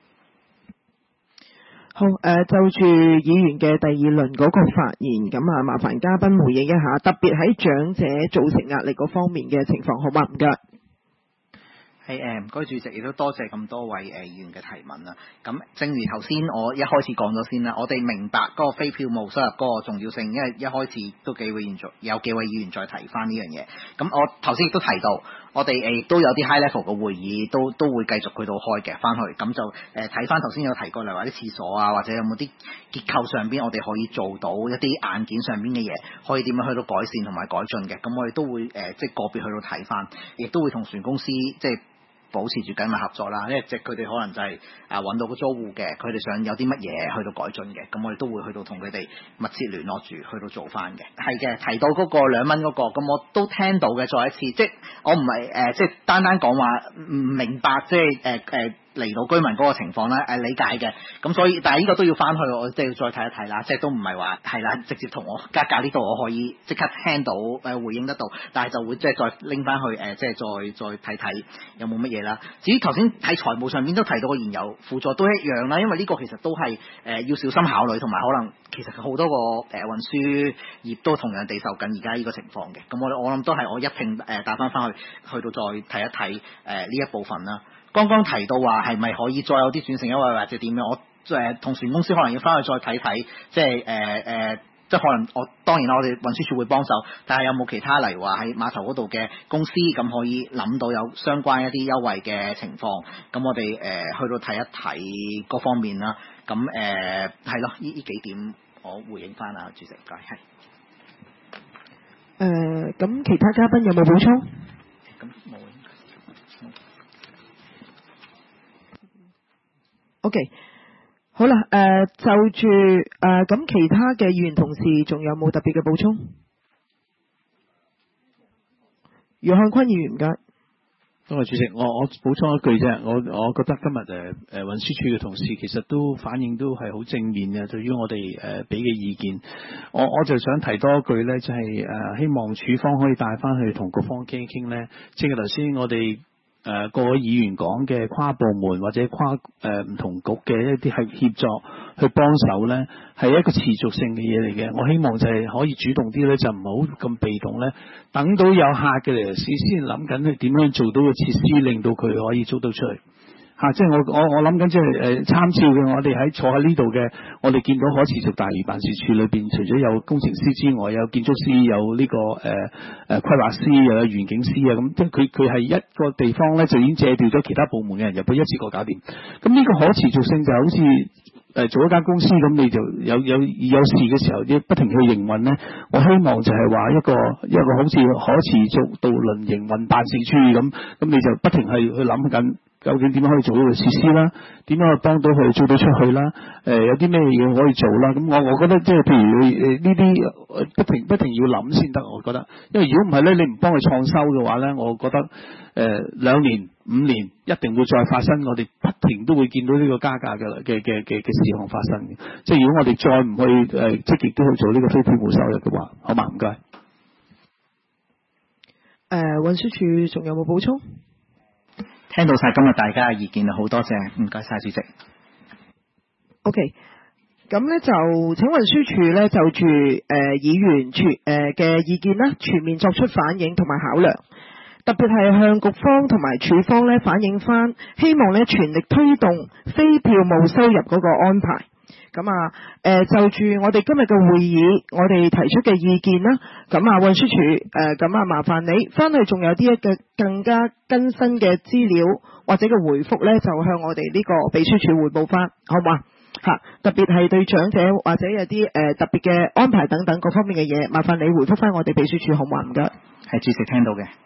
好，誒、呃、就住議員嘅第二輪嗰個發言，咁啊麻煩嘉賓回應一下，特別喺長者造成壓力嗰方面嘅情況，好嗎？唔該。 係誒，唔該主席，亦都多謝咁多位誒議員嘅提問啦。咁正如頭先我一開始講咗先啦，我哋明白嗰個非票務收入嗰個重要性，因為一開始都幾位議員有幾位議員再提翻呢樣嘢。咁我頭先亦都提到，我哋誒都有啲 high level 嘅會議，都都會繼續去到開嘅翻去。咁就誒睇翻頭先有提過，例如話啲廁所啊，或者有冇啲結構上邊我哋可以做到一啲硬件上邊嘅嘢，可以點樣去到改善同埋改進嘅。咁我哋都會誒、呃、即係個別去到睇翻，亦都會同船公司即係保持住緊密合作啦，因為即係佢哋可能就係啊揾到個租戶嘅，佢哋想有啲乜嘢去到改進嘅，咁我哋都會去到同佢哋密切聯絡住，去到做翻嘅。係嘅，提到嗰個兩蚊嗰個，咁我都聽到嘅，再一次，即係我唔係誒，即係單單講話唔明白，即係誒誒離島居民嗰個情況咧，誒理解嘅。咁所以，但係呢個都要翻去，我即係要再睇一睇啦，即係都唔係話係啦，直接同我加價呢度我可以即刻聽到誒回應得到，但係就會即係再拎翻去誒，即係再再睇睇有冇乜嘢啦。至於頭先喺財務上面都提到個燃油輔助都一樣啦，因為呢個其實都係誒、呃、要小心考慮，同埋可能其實好多個誒、呃、運輸業都同樣地受緊而家呢個情況嘅。咁我我諗都係我一拼誒帶翻翻去，去到再睇一睇誒呢一部分啦。剛剛提到話係咪可以再有啲轉乘優惠或者點樣？我誒同船公司可能要翻去再睇睇，即係誒誒。呃呃即係可能我當然啦，我哋運輸署會幫手，但係有冇其他例如話喺碼頭嗰度嘅公司咁可以諗到有相關一啲優惠嘅情況？咁我哋誒、呃、去到睇一睇嗰方面啦。咁誒係咯，呢呢幾點我回應翻啊，主席，唔該係。 誒，咁其他嘉賓有冇補充？ 咁冇。 OK。好啦，誒、呃、就住誒咁其他嘅議員同事仲有冇特別嘅補充？楊漢坤議員唔該。 多謝主席，我我補充一句啫，我我覺得今日誒誒運輸署嘅同事其實都反應都係好正面嘅，對於我哋誒俾嘅意見，我我就想提多一句咧，就係、是、誒、呃、希望署方可以帶翻去同局方傾一傾咧，即係頭先我哋。誒、呃、各位議員講嘅跨部門或者跨誒唔、呃、同局嘅一啲係協作去幫手咧，係一個持續性嘅嘢嚟嘅。我希望就係可以主動啲咧，就唔好咁被動咧，等到有客嘅嚟先先諗緊佢點樣做到個設施，令到佢可以租到出去。嚇、啊！即係我我我諗緊，即係誒參照嘅。我哋喺坐喺呢度嘅，我哋見到可持續大嶼辦事處裏邊，除咗有工程師之外，有建築師，有呢、這個誒誒、呃、規劃師，又有園景師啊。咁即係佢佢係一個地方咧，就已經借調咗其他部門嘅人入去一次過搞掂。咁呢個可持續性就好似誒做一間公司咁，你就有有有事嘅時候，要不停去營運咧。我希望就係話一個一個好似可持續渡輪營運辦事處咁，咁你就不停係去諗緊。究竟點樣可以做到個設施啦？點樣去幫到佢做到出去啦？誒、呃，有啲咩嘢可以做啦？咁我我覺得即係譬如誒呢啲不停不停要諗先得，我覺得，因為如果唔係咧，你唔幫佢創收嘅話咧，我覺得誒兩、呃、年五年一定會再發生，我哋不停都會見到呢個加價嘅嘅嘅嘅嘅事項發生嘅。即係如果我哋再唔去誒、呃、積極都去做呢個非票務收入嘅話，好嘛？唔該。誒、 呃，運輸署仲有冇補充？ 聽到晒今日大家嘅意見啊，好多謝，唔該晒主席。 OK，咁咧就請運輸署咧就住誒、呃、議員全誒嘅意見啦，全面作出反映同埋考量，特別係向局方同埋署方咧反映翻，希望咧全力推動非票務收入嗰個安排。咁啊，誒、呃、就住我哋今日嘅會議，我哋提出嘅意見啦，咁啊運輸署誒，咁、呃、啊麻煩你翻去仲有啲一個更加更新嘅資料或者嘅回覆咧，就向我哋呢個秘書處匯報翻，好嘛？嚇，特別係對長者或者有啲誒、呃、特別嘅安排等等各方面嘅嘢，麻煩你回覆翻我哋秘書處，好嘛？唔該。 係主席聽到嘅。